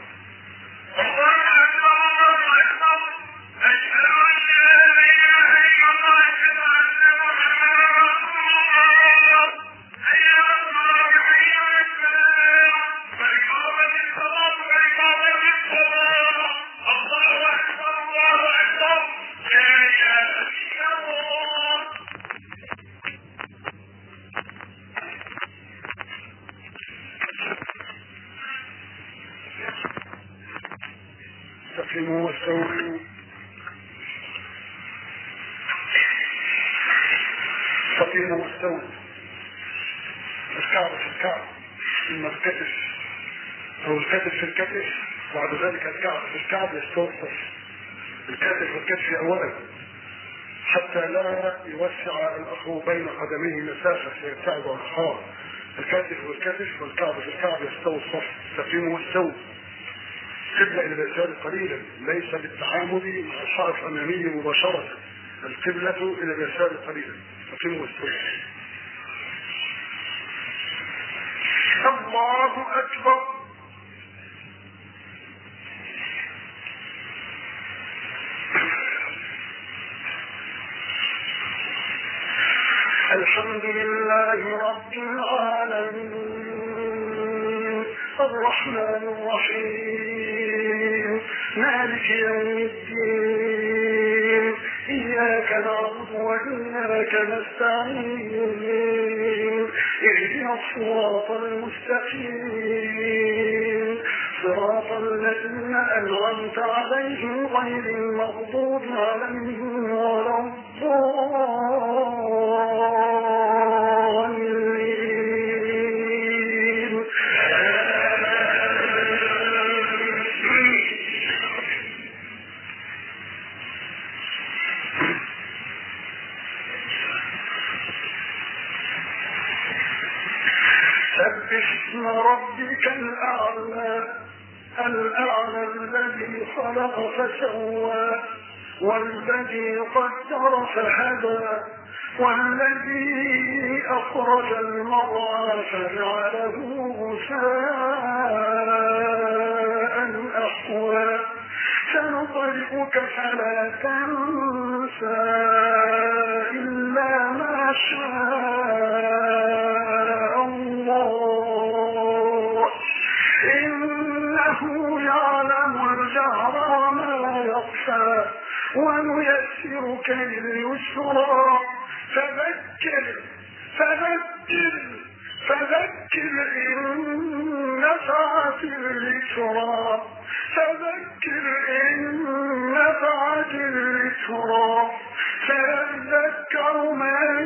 استقيموا واستووا، استقيموا واستووا. الكعب في الكعب ثم الكتف او الكتف في الكتف، بعد ذلك الكعب في الكعب يستوي الكتف والكتف اولا حتى لا يوسع الاخو بين قدميه مسافه فيبتعد عن اخاه. الكتف والكتف والكعب في الكعب يستوي الصف. استقيموا واستووا. قبلة الى اليسار قليلا، ليس بالتعامل مع الحائط الامامي مباشرة، القبلة الى اليسار قليلا. استقيموا واستووا. الله اكبر. الحمد لله رب العالمين الرحمن الرحيم مالك يوم الدين إياك نعبد وإياك نستعين اهدنا الصراط المستقيم صراط الذين أنعمت عليهم غير المغضوب عليهم ولا الضالين. سبح اسم ربك الأعلى الذي خلق فسوى والذي قدر فهدى والذي أخرج المرعى فجعله غثاء أحوى سنقرئك فلا تنسى إلا ما شاء الله إنه يعلم الجهر وما يخفى ونيسرك لليسرى فذكر إن نفعت الذكرى سيذكر من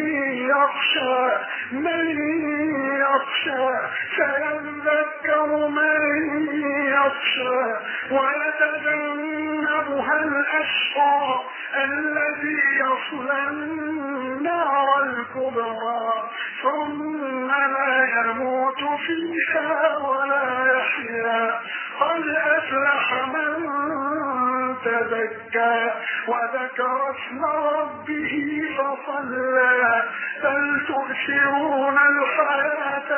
يخشى ويتجنبها الأشقى الذي يصلى النار الكبرى ثم لا يموت فيها ولا يحيا قد أفلح من تزكى وذكر اسم ربه فصلى بل تؤثرون الحياة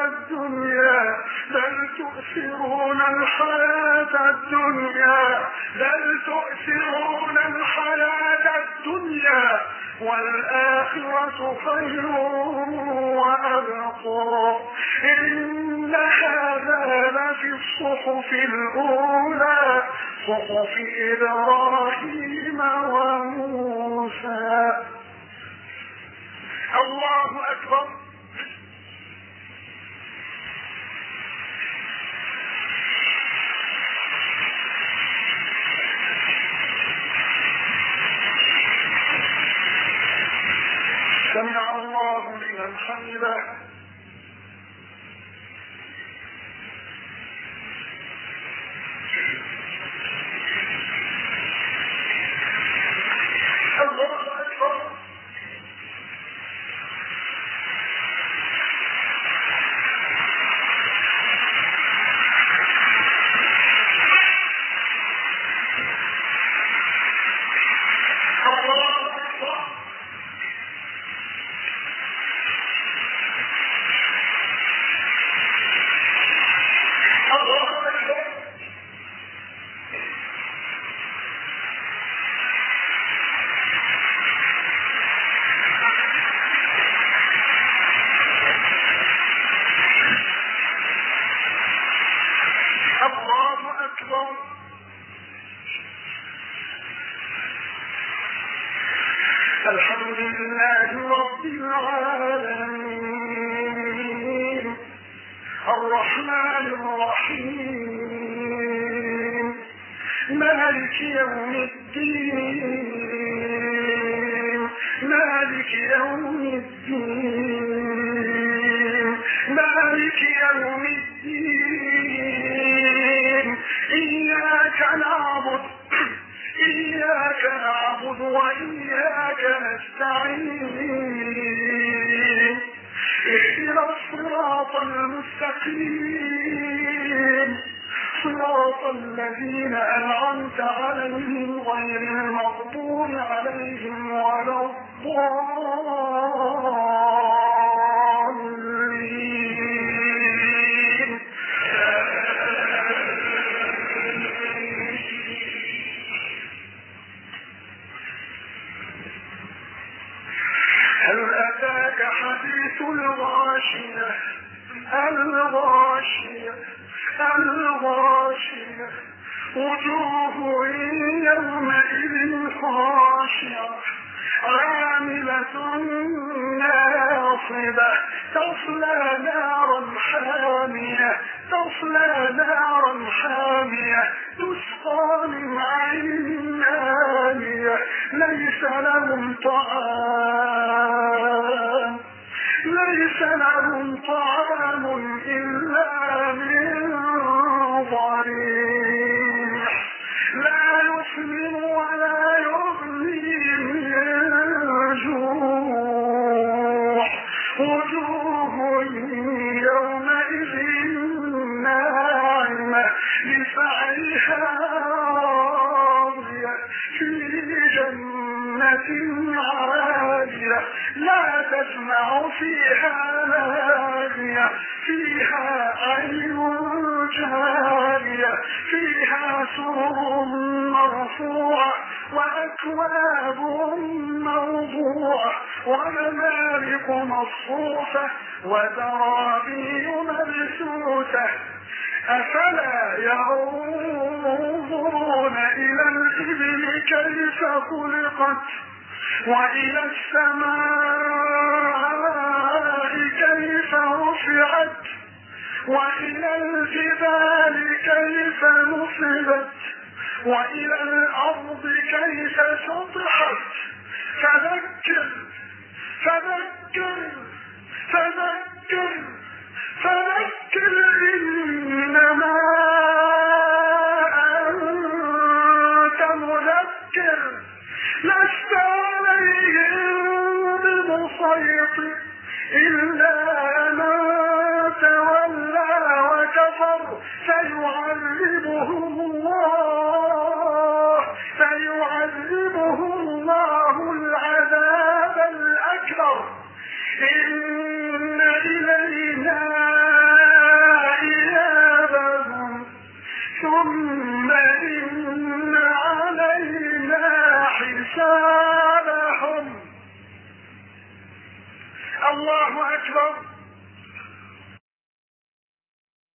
الدنيا والآخرة خير وأبقى إن هذا لفي الصحف الأولى صحف إبراهيم وموسى. الله أكبر. سمع الله لمن حمده. الله أكبر. الحمد لله رب العالمين الرحمن الرحيم مالك يوم الدين إياك نعبد وإياك نستعين اهدنا الصراط المستقيم صراط الذين أنعمت عليهم غير المغضوب عليهم ولا الضالين. هل أتاك حديث الغاشية وجوه يومئذ خاشعة عاملة ناصبة تصلى نارا حامية تسقى من عين آنية ليس لهم طعام إلا من ضريع لا يسمن ولا يغني من جوع وجوه يومئذ ناعمة لسعيها راضية في جنة عالية لا تسمع فيها لاغية فيها عين جارية فيها سرر مرفوعة وأكواب موضوعة ونمارق مصفوفة وزرابي مبثوثة أفلا ينظرون إلى الإبل كيف خلقت وإلى السماء كيف رفعت وإلى الجبال كيف نصبت وإلى الأرض كيف سطحت فذكر إنما أنت مذكر لست عليهم بمسيطر إلا من تولى وكفر سيعذبه الله العذاب الأكبر إن إلينا إيابهم ثم إن علينا حسابهم. الله أكبر.